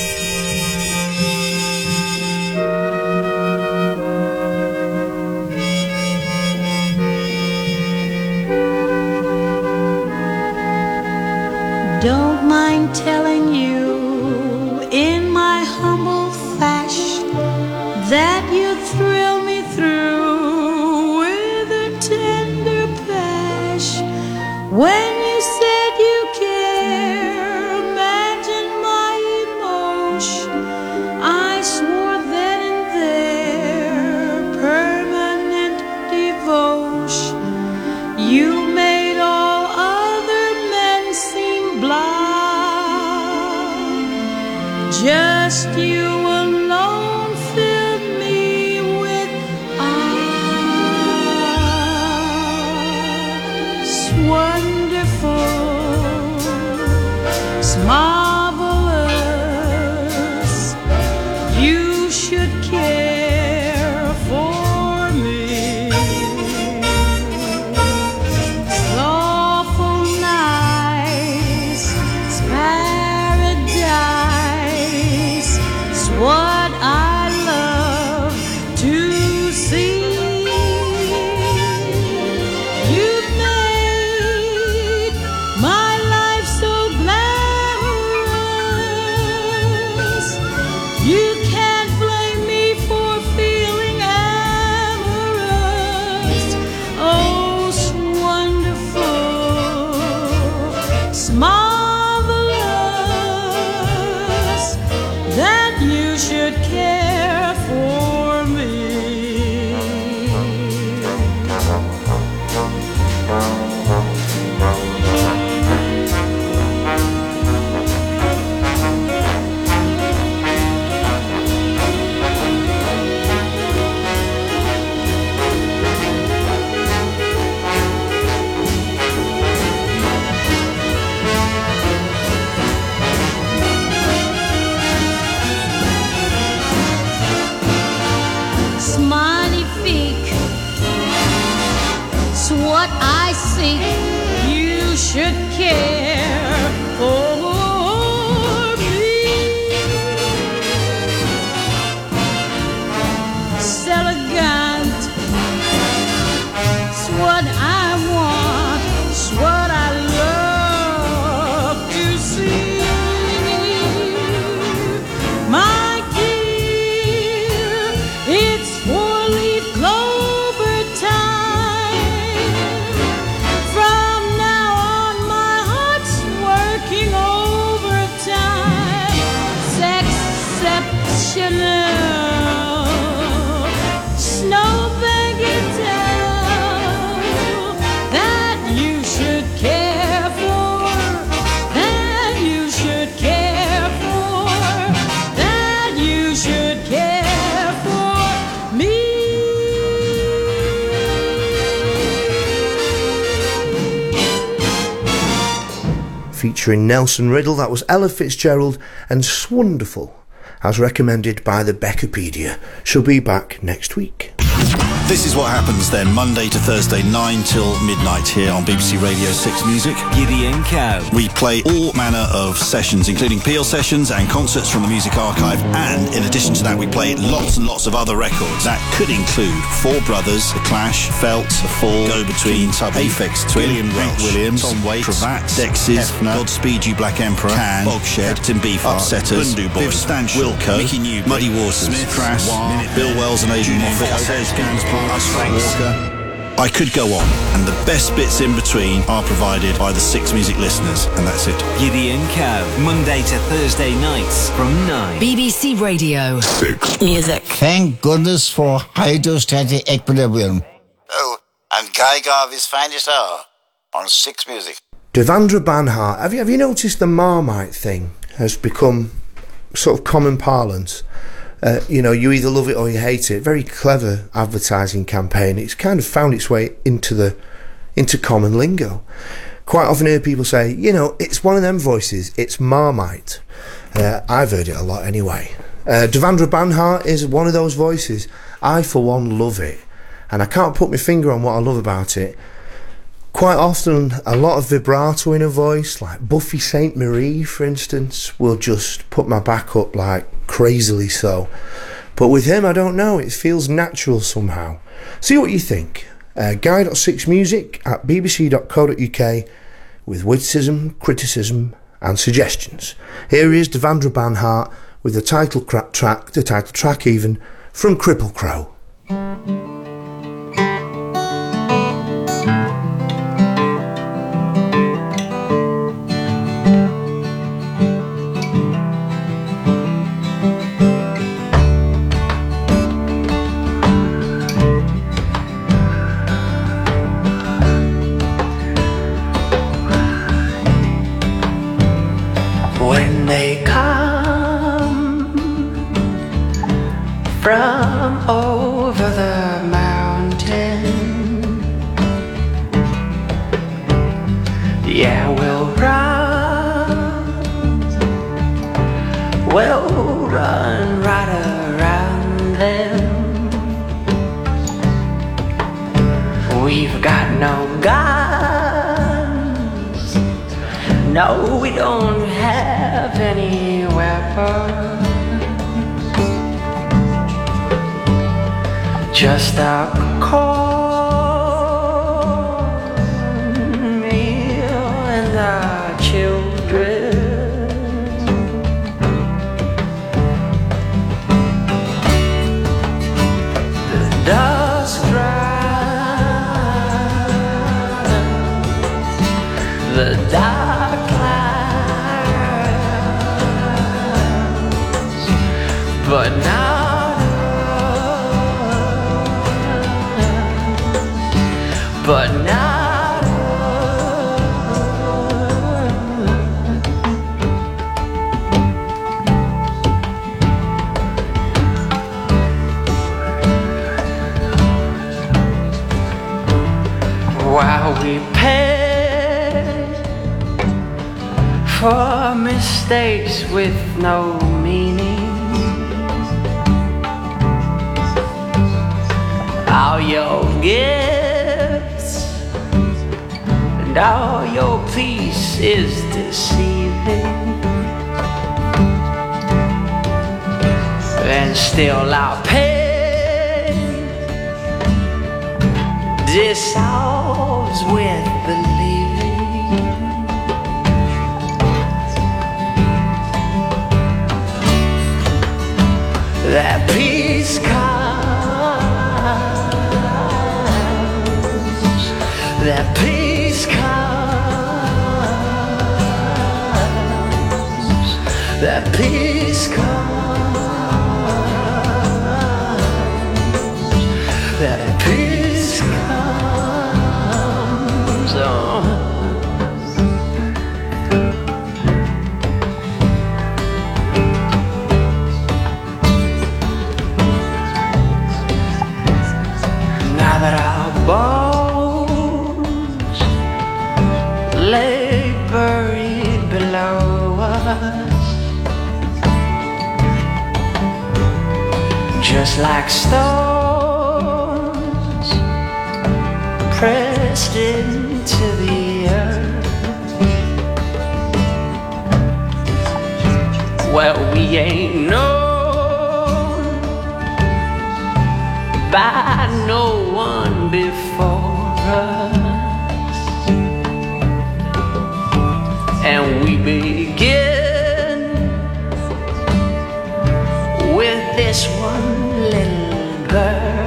Don't mind telling you in my humble fashion that you thrill me through with a tender passion. When you said you care, imagine my emotion. I swore then and there, permanent devotion. You made all other men seem blind. Just you alone filled me with eyes. Wonderful, marvelous. You should care for me. Lawful, nice, it's paradise. It's what I love to see. You've made my life so glamorous. You can't blame me for feeling amorous. Oh, it's wonderful, it's marvelous that you should care for me. It's magnifique, it's what I seek. You should care for me. It's elegant, it's what I want, it's what I love to see. My dear, it's 4-leaf clover time. From now on, my heart's working overtime. It's exceptional. Snowbank it down that you should care for, that you should care for, that you should care for me. Featuring Nelson Riddle, that was Ella Fitzgerald and Swonderful, as recommended by the Beckapedia. She'll be back next week. This is what happens then, Monday to Thursday, 9 till midnight here on BBC Radio 6 Music. Gideon Cow. We play all manner of sessions, including Peel sessions and concerts from the Music Archive. And in addition to that, we play lots and lots of other records. That could include Four Brothers, The Clash, Felt, The Fall, Go Between, Aphex Twin, William Williams, Tom Waits, Cravat, Dexys, Godspeed You Black Emperor, Can, Bogshed, Captain Beefheart, Upsetters, Bundu Boys, Viv Stanch, Wilco, Mickey Newbury, Muddy Waters, Smith, Crass, Bill Wells and Adrian Moffat, Walker. I could go on, and the best bits in between are provided by the 6 Music listeners, and that's it. Gideon Cow, Monday to Thursday nights from 9. BBC Radio 6 Music. Thank goodness for hydrostatic equilibrium. Oh, and Guy Garvey's finest hour on 6 Music. Devendra Banhart, have you noticed the Marmite thing has become sort of common parlance? You either love it or you hate it. Very clever advertising campaign. It's kind of found its way into common lingo. Quite often hear people say, it's one of them voices, it's Marmite. I've heard it a lot anyway. Devendra Banhart is one of those voices. I, for one, love it. And I can't put my finger on what I love about it. Quite often, a lot of vibrato in a voice, like Buffy St. Marie, for instance, will just put my back up like crazily so. But with him, I don't know, it feels natural somehow. See what you think. Guy.6music at bbc.co.uk with witticism, criticism and suggestions. Here is Devendra Banhart with the title track from Cripple Crow. They come from over the mountain. Yeah, we'll run right around them. We've got no guns. No, we don't have any weapons. Just a cornmeal and our children. The dust rises, the dark clouds, but not us, but not us. While we pay for mistakes with no meaning, all your gifts and all your peace is deceiving, and still our pain dissolves with believing. That peace comes, that peace comes, that peace comes, that peace comes. Oh. Now that our bones lay buried below us, just like stones pressed into the earth. Well, we ain't known by no one before us, and we begin with this one little bird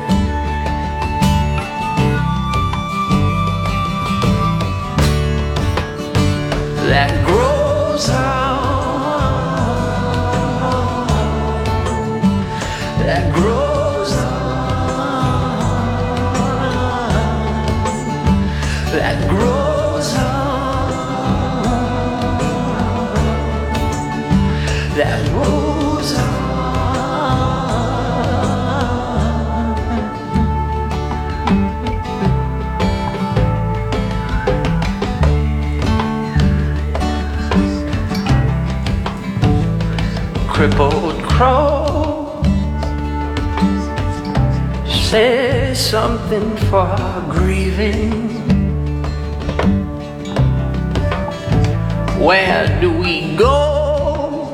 that grows on, that grows on, that grows on, that grows on. Crippled crow says something for grieving. Where do we go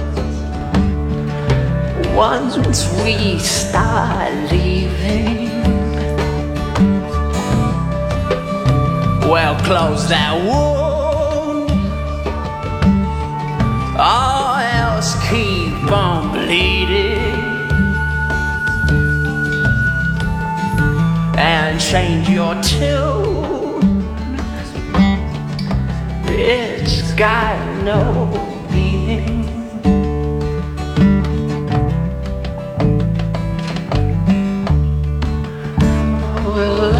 once we start leaving? Well, close that wound, or else keep on bleeding, and change your tune. It's got no meaning. Well,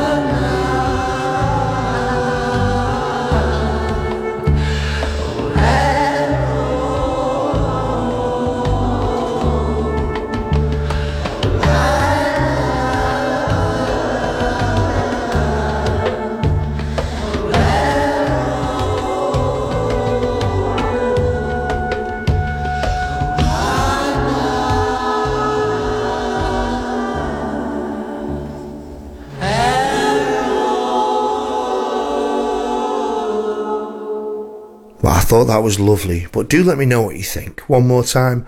Well, I thought that was lovely, but do let me know what you think. One more time,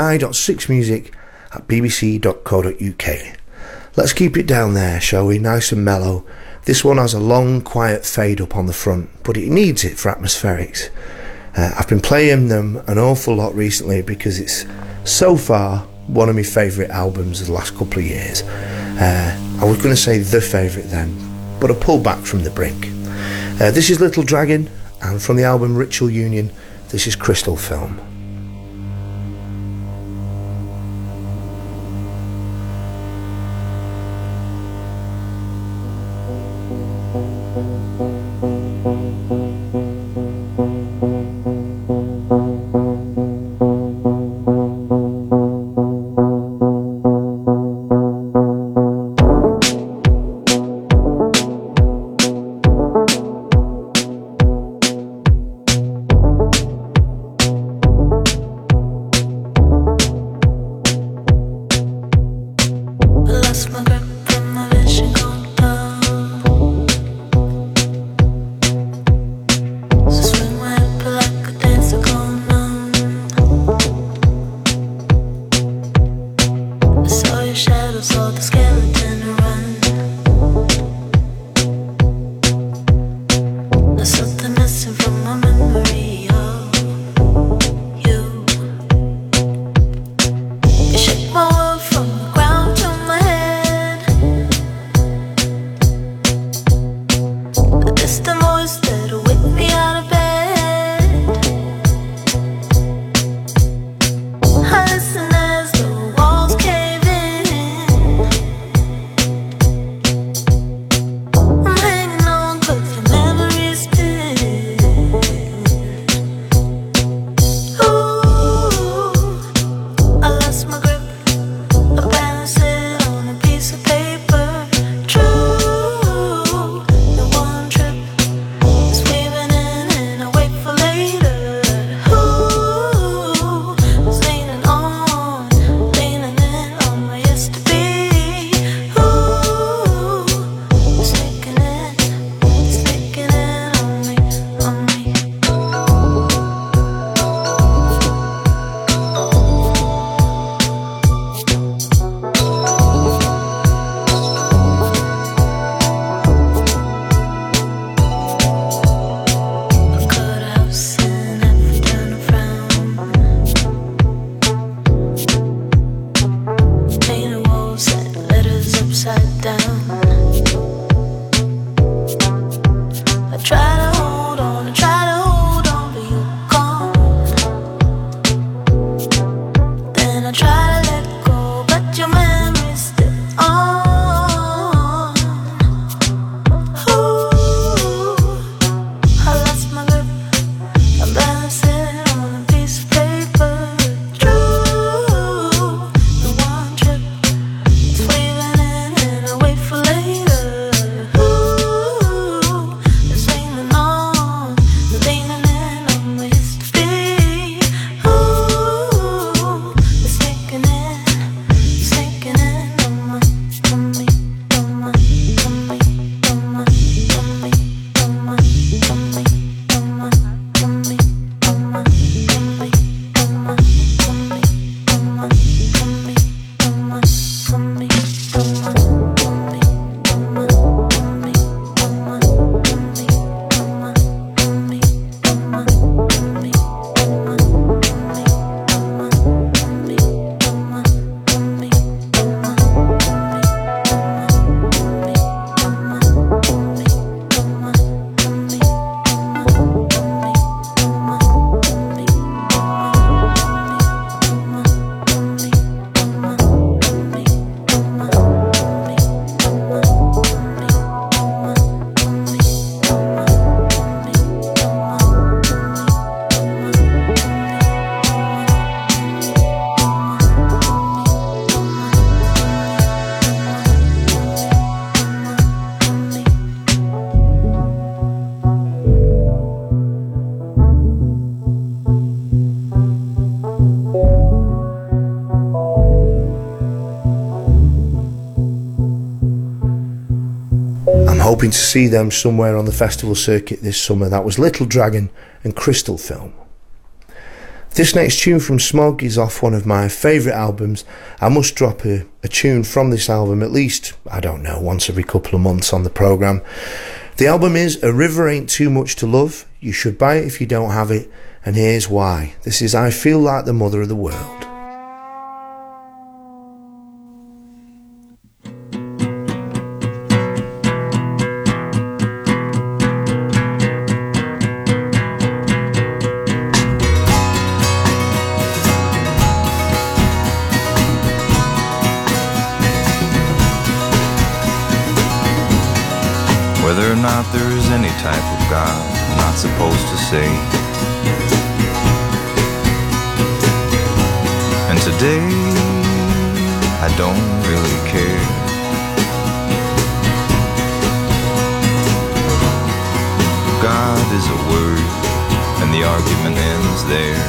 guy.6music@bbc.co.uk. Let's keep it down there, shall we? Nice and mellow. This one has a long, quiet fade up on the front, but it needs it for atmospherics. I've been playing them an awful lot recently because it's so far one of my favourite albums of the last couple of years. I was going to say the favourite then, but I pulled back from the brink. This is Little Dragon, and from the album Ritual Union, this is Crystal Film. upside down. I try to hold on, I try to hold on, but you're gone. Then I try to let go, but your memory's still on. Ooh, I lost my grip, I'm balancing on a piece of paper. True, the one trip is weaving in and I wait for later. Ooh, it's leaning on, leaning in on what used to be. Ooh, it's sinking in on me, on me, on me, on me, on me, on me, on me, on me, on me, on me, I'm hoping to see them somewhere on the festival circuit this summer. That was Little Dragon and Crystal Film. This next tune from Smog is off one of my favourite albums. I must drop a tune from this album at least, I don't know, once every couple of months on the programme. The album is A River Ain't Too Much to Love. You should buy it if you don't have it, and here's why. This is I Feel Like the Mother of the World. Whether or not there is any type of God, I'm not supposed to say. And today, I don't really care. God is a word, and the argument ends there.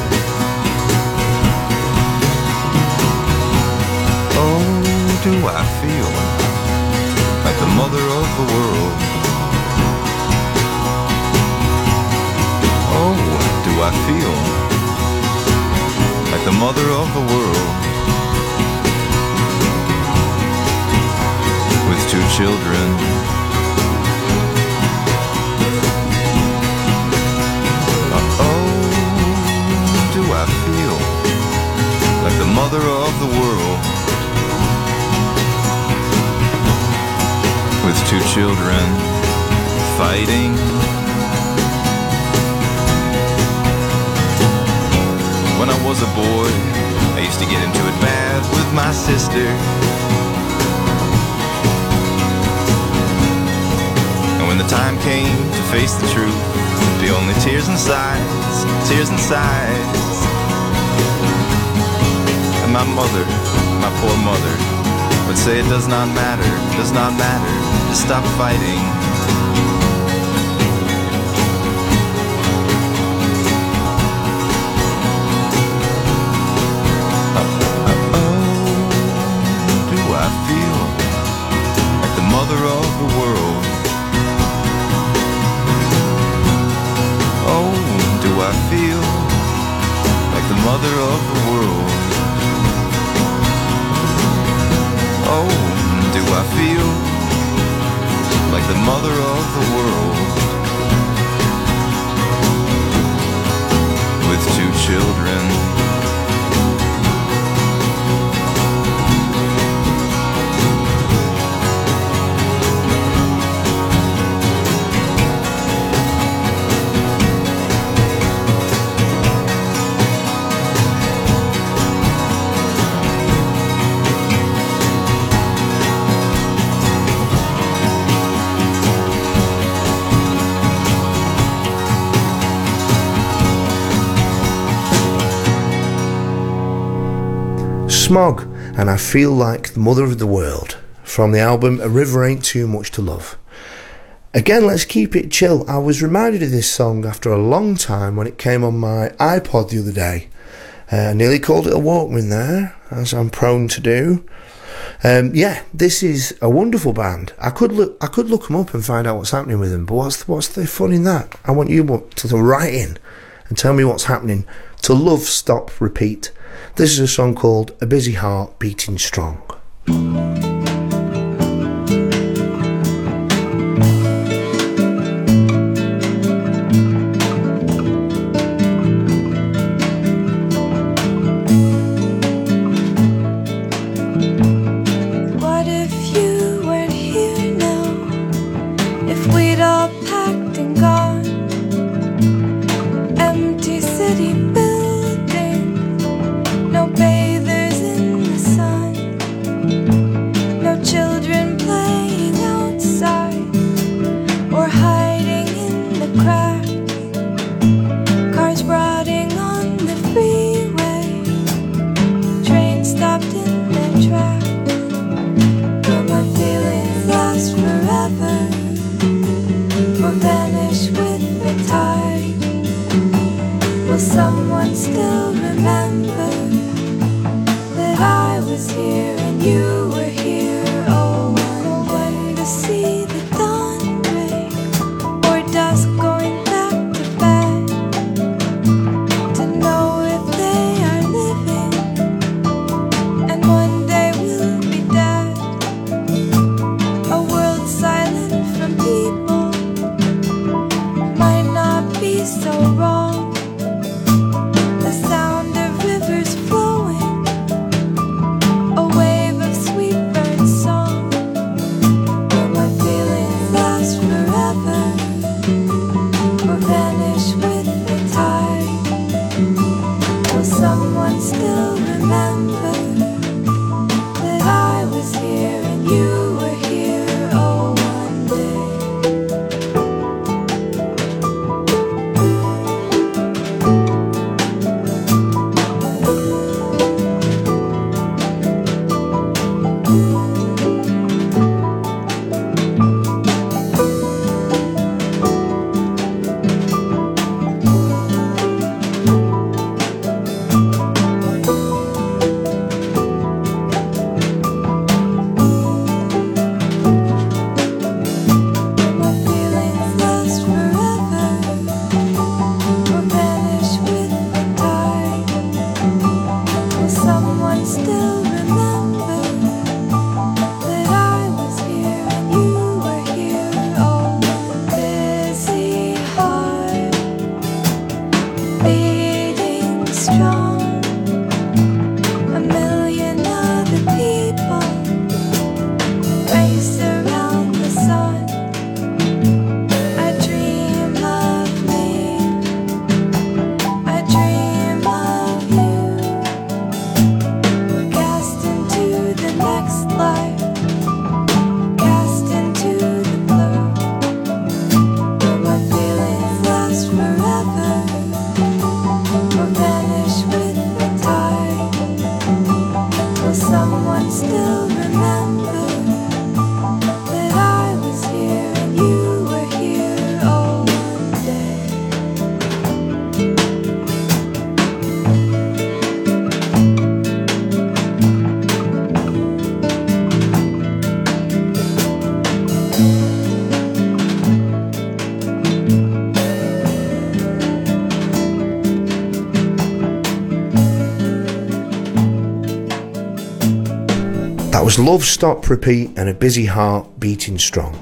Oh, do I feel like the mother of the world? Oh, do I feel like the mother of the world? With two children, oh, do I feel like the mother of the world? With two children fighting. When I was a boy, I used to get into it bad with my sister. And when the time came to face the truth, it'd be only tears and sighs, tears and sighs. And my mother, my poor mother, would say it does not matter, just stop fighting. Mother of the world. Oh, do I feel like the mother of the world? Oh, do I feel like the mother of the world? With two children. Smog and I Feel Like the Mother of the World from the album A River Ain't Too Much to Love. Again, let's keep it chill. I was reminded of this song after a long time when it came on my iPod the other day. I nearly called it a Walkman there, as I'm prone to do. Yeah, this is a wonderful band. I could look them up and find out what's happening with them, but what's the fun in that? I want you to write in and tell me what's happening to Love, Stop, Repeat. This is a song called A Busy Heart Beating Strong. Love, Stop, Repeat and A Busy Heart Beating Strong.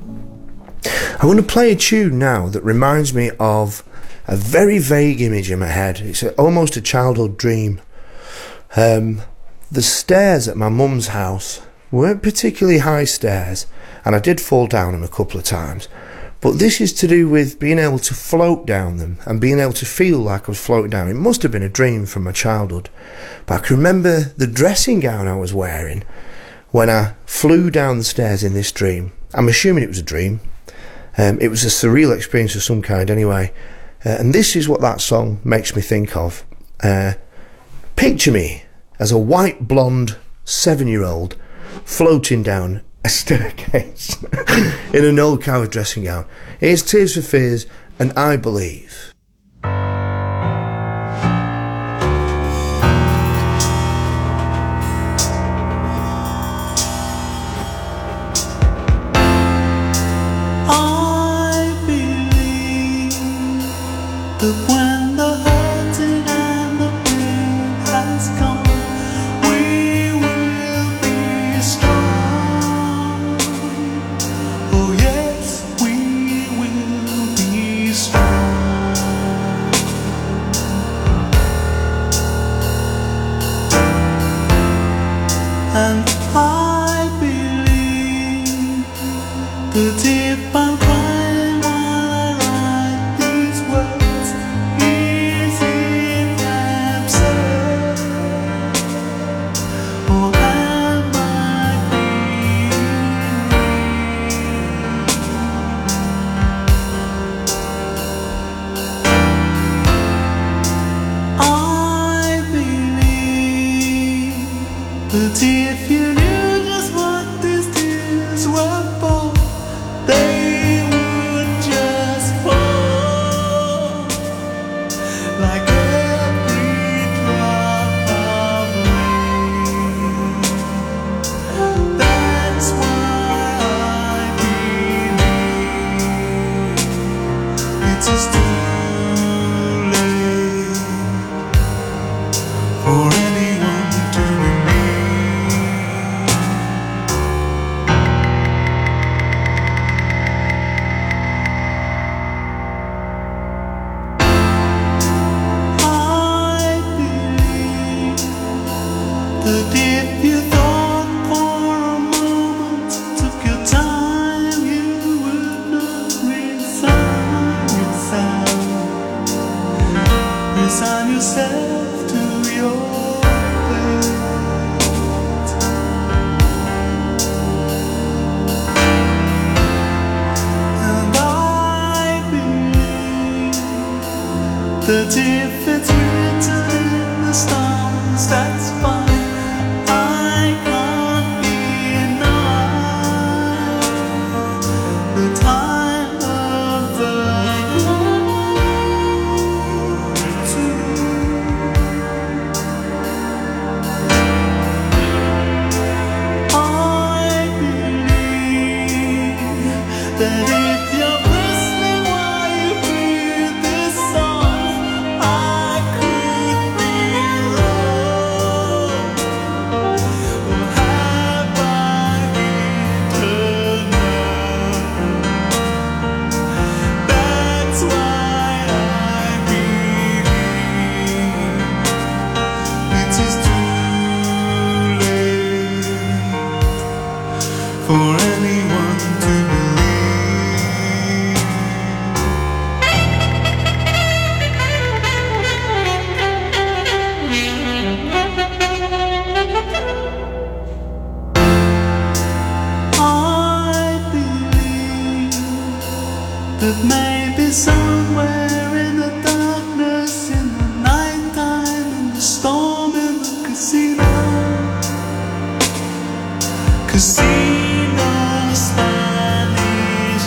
I'm going to play a tune now that reminds me of a very vague image in my head. It's almost a childhood dream. The stairs at my mum's house weren't particularly high stairs, and I did fall down them a couple of times, but this is to do with being able to float down them and being able to feel like I was floating down. It must have been a dream from my childhood, but I can remember the dressing gown I was wearing when I flew down the stairs in this dream. I'm assuming it was a dream. It was a surreal experience of some kind anyway. And this is what that song makes me think of. Picture me as a white blonde 7-year-old floating down a staircase in an old coward dressing gown. Here's Tears for Fears and I Believe. I believe that when the hurting and the pain has come, we will be strong. Oh yes, we will be strong. And I believe that if I'm crying while I write these words, is it absurd? Or am I I believe that if you knew just what these tears were for, they would just fall like every drop of rain. That's why I believe it is too late for anyone to that if you thought for a moment, took your time, you would not resign yourself to your fate. And I believe that if it's written in the stars, that's fine. I can't deny the time of the I believe that if you're listening while you hear this song, I could be wrong. Or have I eternal? That's why I believe it is too late for anyone to I believe that maybe somewhere in the darkness, in the nighttime, in the storm, in the casino Spanish.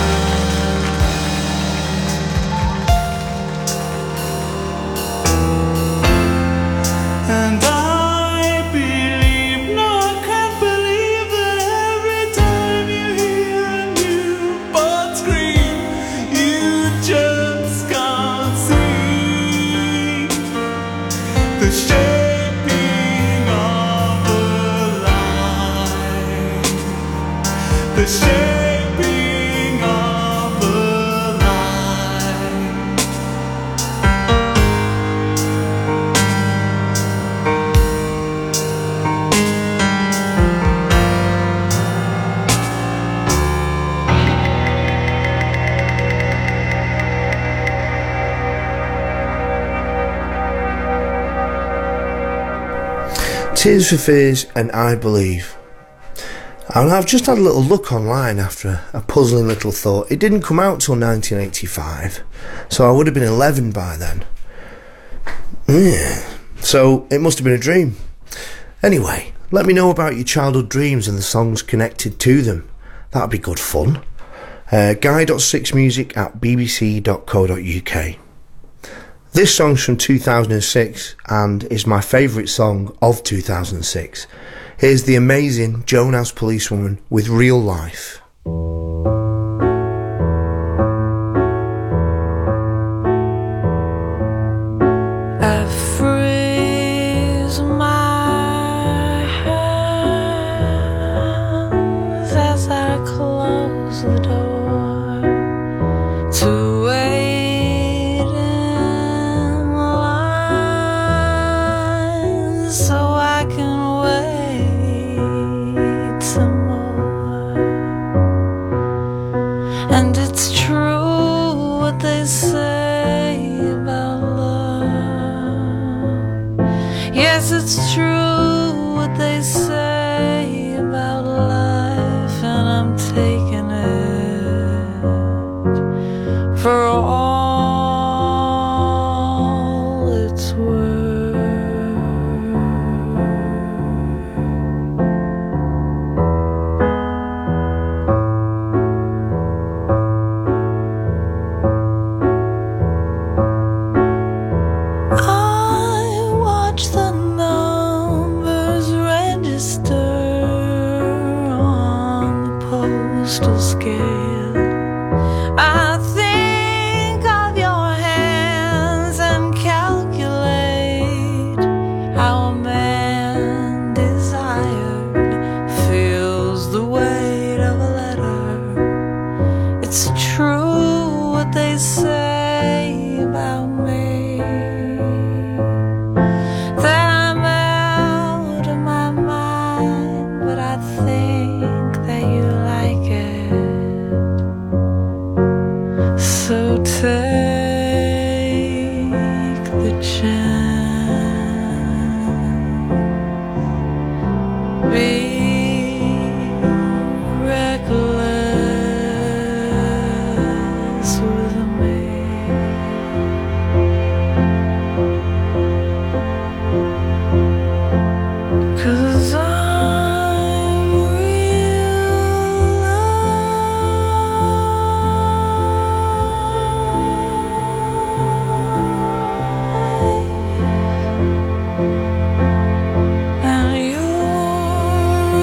And I believe, no, I can't believe that every time you hear a new bird scream, you just can't see the shaping of the line, the shaping of the line. Tears for Fears and I Believe. And I've just had a little look online after a puzzling little thought. It didn't come out till 1985, so I would have been 11 by then. Yeah. So it must have been a dream. Anyway, let me know about your childhood dreams and the songs connected to them. That'd be good fun. guy.6music@bbc.co.uk. This song's from 2006 and is my favourite song of 2006. Here's the amazing Joan House Policewoman with Real Life. I freeze my hands as I close the door to wait in line so I can wait some more. And it's true what they say about love. Yes, it's true what they say about life, and I'm taking it for all it's worth. I watch the numbers register on the postal scale. I think of your hands and calculate how a man desired feels the weight of a letter. It's true what they say about me, that I'm out of my mind, but I think that you like it. So take the chance. Be reckless with me. 'Cause I'm real alive, and you're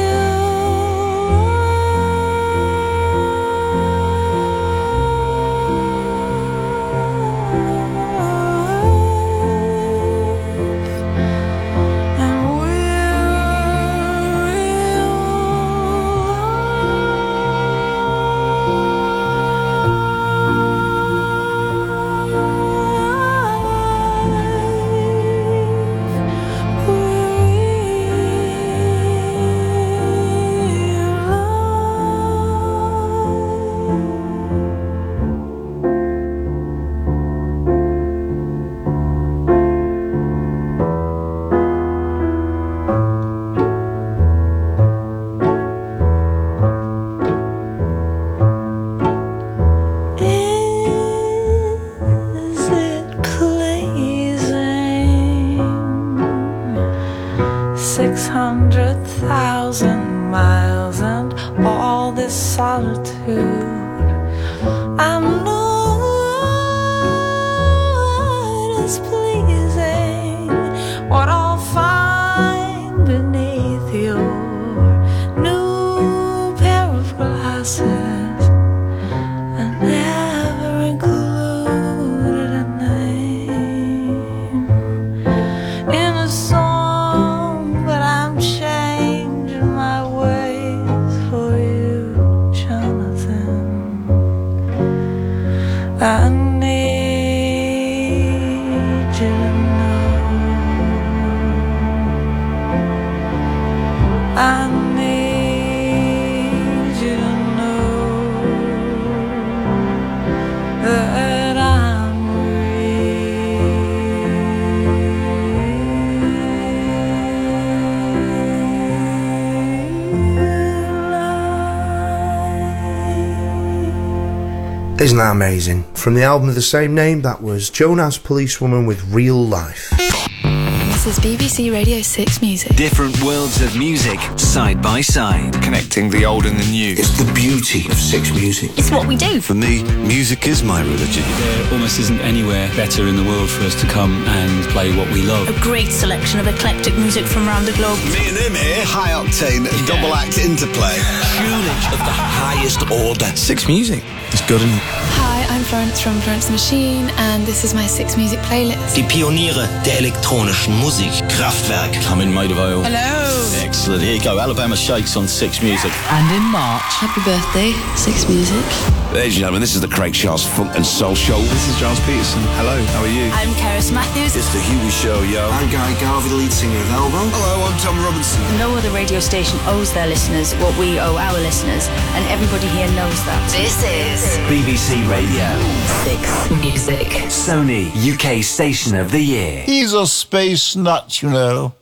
and is it pleasing? 600,000 miles and all this solitude. I'm not as pleasing. What I'll find beneath your new pair of glasses, I never included a name in a song, but I'm changing my ways for you, Jonathan. I need you to know. I need you to know that I'm Isn't that amazing? From the album of the same name, that was Joan House Policewoman with Real Life. This is BBC Radio 6 Music. Different worlds of music, side by side. Connecting the old and the new. It's the beauty of 6 Music. It's what we do. For me, music is my religion. There almost isn't anywhere better in the world for us to come and play what we love. A great selection of eclectic music from around the globe. Me and him here, high octane, double act interplay. Tunage of the highest order. 6 Music. It's good, isn't it? Hi, I'm Florence from Florence the Machine, and this is my 6 Music playlist. Die Pioniere der elektronischen Musik, Kraftwerk. I'm in Maid of Vale. Hello. Excellent. Here you go. Alabama Shakes on 6 Music. And in March. Happy birthday, 6 Music. Ladies and gentlemen, this is the Craig Charles Funk and Soul Show. This is Giles Peterson. Hello, how are you? I'm Karis Matthews. It's the Huey Show, yo. I'm Guy Garvey, the lead singer of Elbow. Hello, I'm Tom Robinson. No other radio station owes their listeners what we owe our listeners, and everybody here knows that. This is BBC Radio 6 Music. Sony UK Station of the Year. He's a space nut, you know.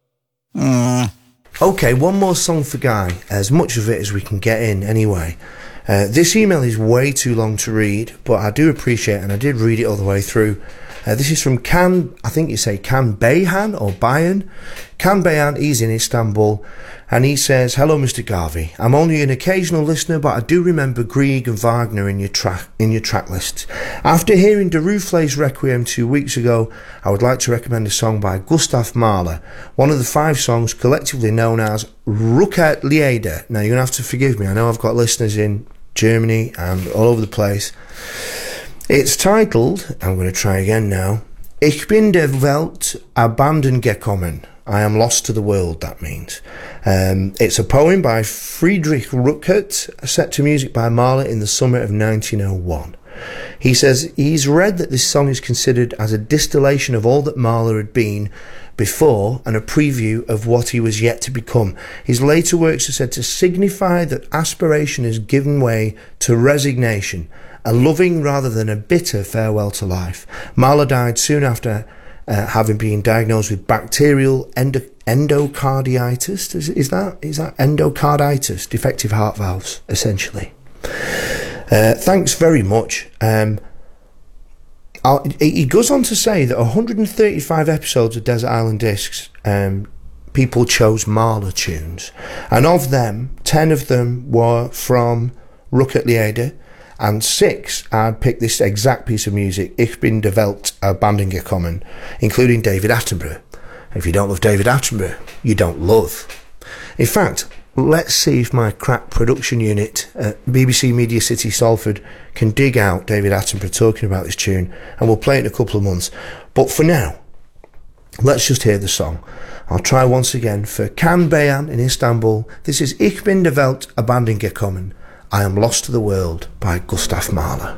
Okay, one more song for Guy, as much of it as we can get in anyway. This email is way too long to read, but I do appreciate it, and I did read it all the way through. This is from Can Beyhan or Bayan. Can Beyhan, he's in Istanbul, and he says, "Hello, Mr. Garvey. I'm only an occasional listener, but I do remember Grieg and Wagner in your track list. After hearing de Roufflé's Requiem 2 weeks ago, I would like to recommend a song by Gustav Mahler, one of the 5 songs collectively known as Ruckert Lieder." Now, you're going to have to forgive me. I know I've got listeners in Germany and all over the place. It's titled, I'm going to try again now, Ich bin der Welt abhanden gekommen. I am lost to the world, that means. It's a poem by Friedrich Ruckert, set to music by Mahler in the summer of 1901. He says he's read that this song is considered as a distillation of all that Mahler had been before and a preview of what he was yet to become. His later works are said to signify that aspiration has given way to resignation, a loving rather than a bitter farewell to life. Mahler died soon after having been diagnosed with bacterial endocarditis. Is that endocarditis? Defective heart valves, essentially. Thanks very much. He goes on to say that 135 episodes of Desert Island Discs, people chose Mahler tunes, and of them, 10 of them were from Ruckert Lieder, and 6 had picked this exact piece of music, Ich bin der Welt abhanden gekommen, including David Attenborough. If you don't love David Attenborough, you don't love. In fact, let's see if my crack production unit at BBC Media City Salford can dig out David Attenborough talking about this tune, and we'll play it in a couple of months. But for now, let's just hear the song. I'll try once again for Can Beyhan in Istanbul. This is Ich bin der Welt abhanden gekommen. I am lost to the world by Gustav Mahler.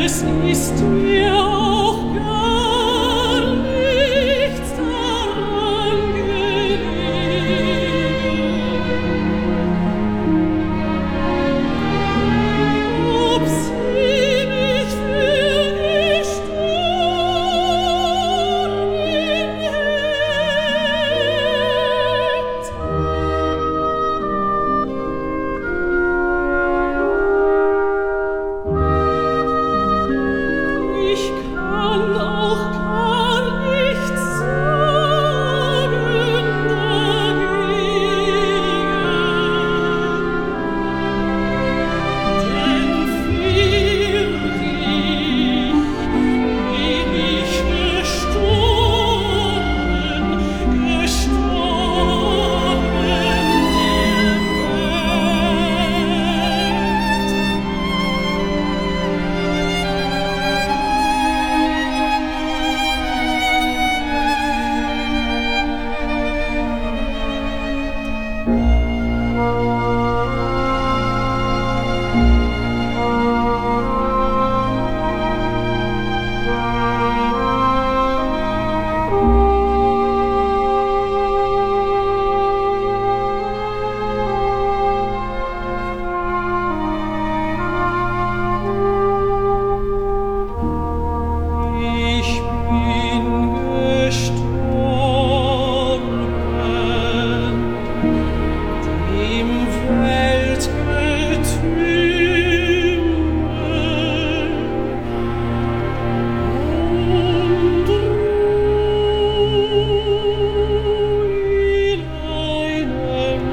Es ist mir auch gar nichts daran gelegen, ob sie mich für gestorben hält. Ich kann auch gar nichts sagen dagegen, denn bin ich gestorben dir Ich bin gestorben, dem Weltgetümmel, und du in einem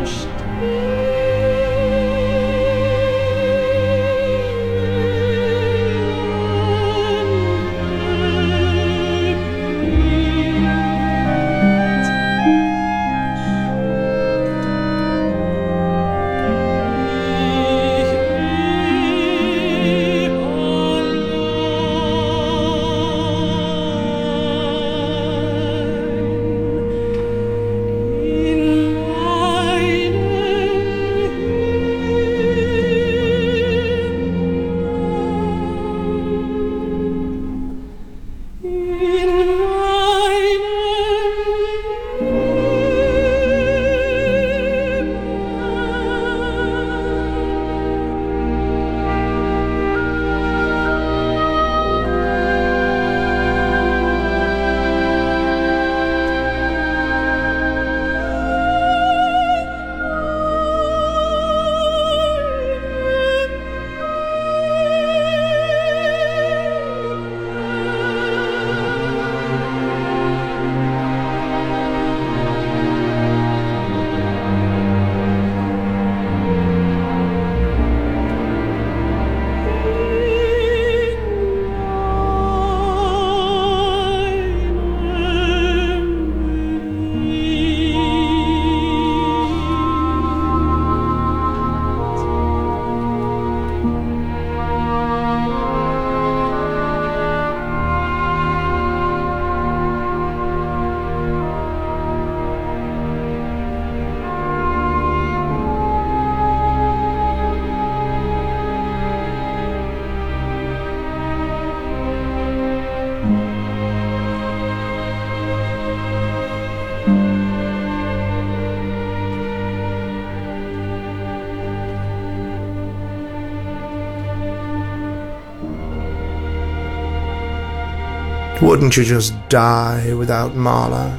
Wouldn't you just die without Marla?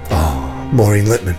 Oh, Maureen Lipman.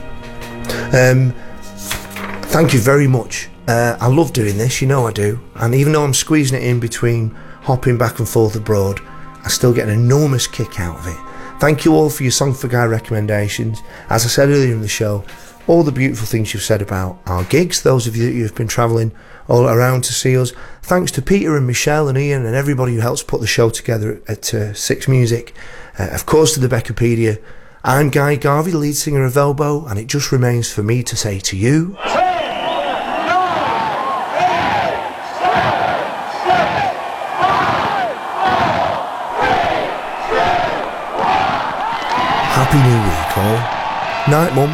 Thank you very much. I love doing this, you know I do. And even though I'm squeezing it in between hopping back and forth abroad, I still get an enormous kick out of it. Thank you all for your Song for Guy recommendations. As I said earlier in the show, all the beautiful things you've said about our gigs, those of you that you've been travelling all around to see us. Thanks to Peter and Michelle and Ian and everybody who helps put the show together at Six Music. Of course to the Beccapedia. I'm Guy Garvey, lead singer of Elbow, and it just remains for me to say to you... Happy New Week, all. Night, Mum.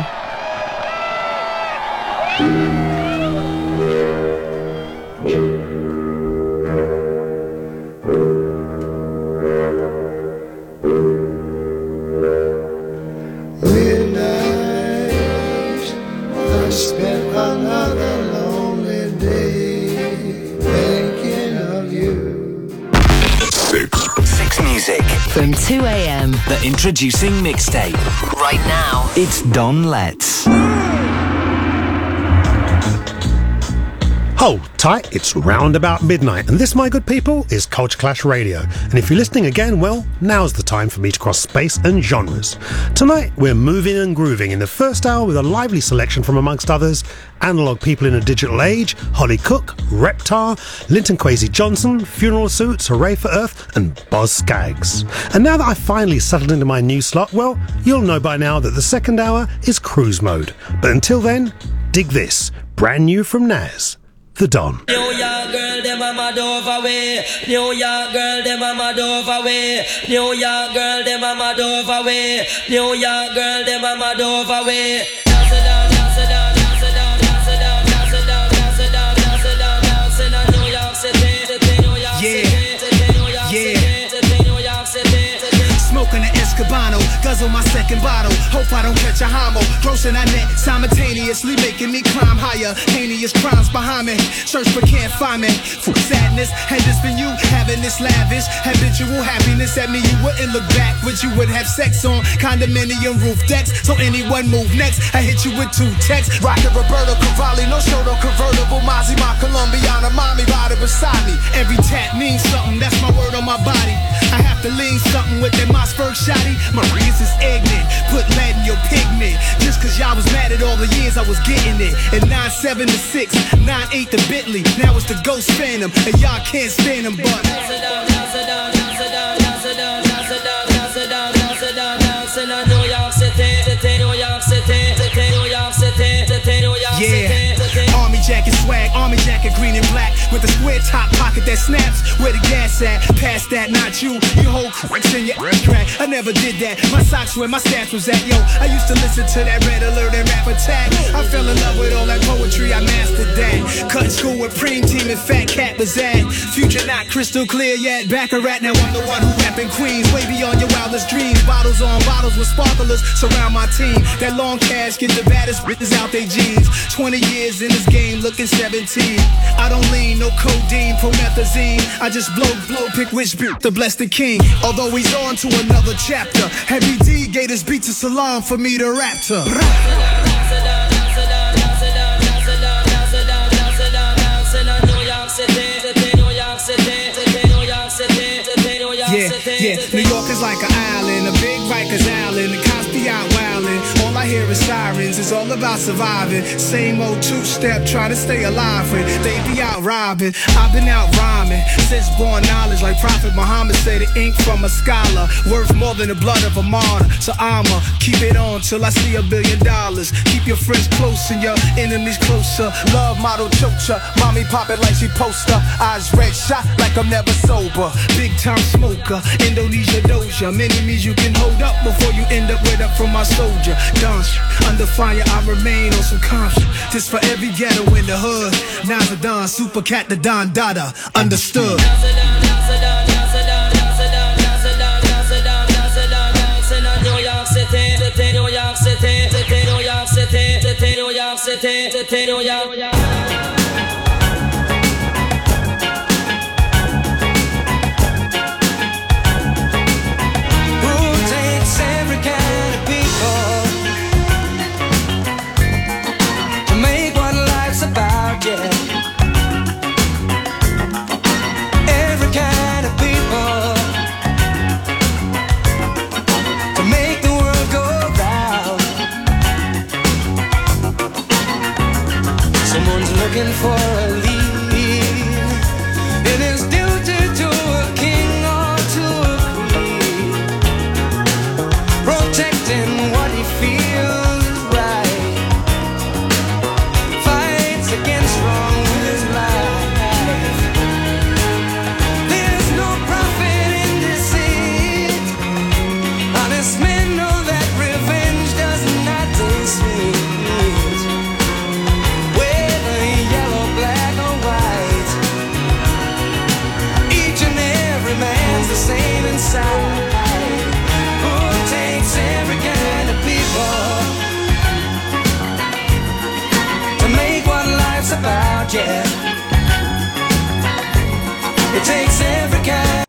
music. From 2 a.m. The Introducing Mixtape. right now. It's Don Letts. Hold tight, it's round about midnight, and this, my good people, is Culture Clash Radio. And if you're listening again, well, now's the time for me to cross space and genres. Tonight, we're moving and grooving in the first hour with a lively selection from, amongst others, Analog People in a Digital Age, Holly Cook, Reptar, Linton Kwesi Johnson, Funeral Suits, Hooray for Earth, and Boz Scaggs. And now that I've finally settled into my new slot, well, you'll know by now that the second hour is cruise mode. But until then, dig this, brand new from Nas. The Don. New York girl, them a mad over way. New York girl, them a mad over way. New York girl, them a mad over way. New York girl, them a mad over way. Smoking an Escobano, guzzle my second bottle. Hope I don't catch a homo. Grossing our net simultaneously, making me climb higher. Heinous crimes behind me. Search but can't find me. For sadness, had this been you having this lavish habitual happiness at me, you wouldn't look back. Would you would have sex on condominium roof decks? So anyone move next, I hit you with 2 texts. Rockin' Roberto Cavalli, no show, no convertible. Mozzie, my Colombiana, mommy riding beside me. Every tap means something, that's my word on my body. I have to lean something with that Mossberg shotty. Maria's is ignorant, put lead in your pigment. Just cause y'all was mad at all the years I was getting it. And 9-7 to 6, 9-8 to Bentley. Now it's the Ghost Phantom, and y'all can't stand them, but yeah, army jacket swag, army jacket green and black with a square top pocket that snaps. Where the gas at? Past that, not you. You hold cracks in your crack. I never did that. My socks where my stats was at. Yo, I used to listen to that Red Alert and Rap Attack. I fell in love with all that poetry. I mastered that. Cut school with Preem Team and Fat Cat Bazad. Future not crystal clear yet. Back a rat, now I'm the one who rapping Queens. Way beyond your wildest dreams. Bottles on bottles with sparklers surround my team. That long casket, the baddest bitches out they jeans. 20 years in this game, looking 17. I don't lean, no codeine, promethazine. I just blow, pick which beat to bless the king. Although he's on to another chapter. Heavy D gave this beat to Salam for me to rap to. Yeah, New York is like an island, a big Rikers Island, the cops be out wildin'. All I hear is sirens, it's all about surviving. Same old two-step, try to stay alive when they be out robbing. I've been out rhyming, since born knowledge, like Prophet Muhammad said, the ink from a scholar, worth more than the blood of a martyr. So I'ma keep it on till I see $1 billion. Keep your friends close and your enemies closer. Love model choker, mommy pop it like she poster. Eyes red shot like I'm never sober. Big time smoker, Indonesia doja. Many means you can hold up before you end up with up from my soldier. Dance, under fire I remain on some comps. This for every ghetto in the hood. Now's Don, Super Cat the Don Dada. Understood. Every kind of people to make the world go round. Someone's looking for a lead in his duty to a king or to a queen, protecting what he feels is right, fights against wrong with his life. There's no profit in deceit. Honest men know that revenge does not taste sweet. Whether yellow, black or white, each and every man's the same inside. Who takes every kind of people to make what life's about, yeah. It takes every kind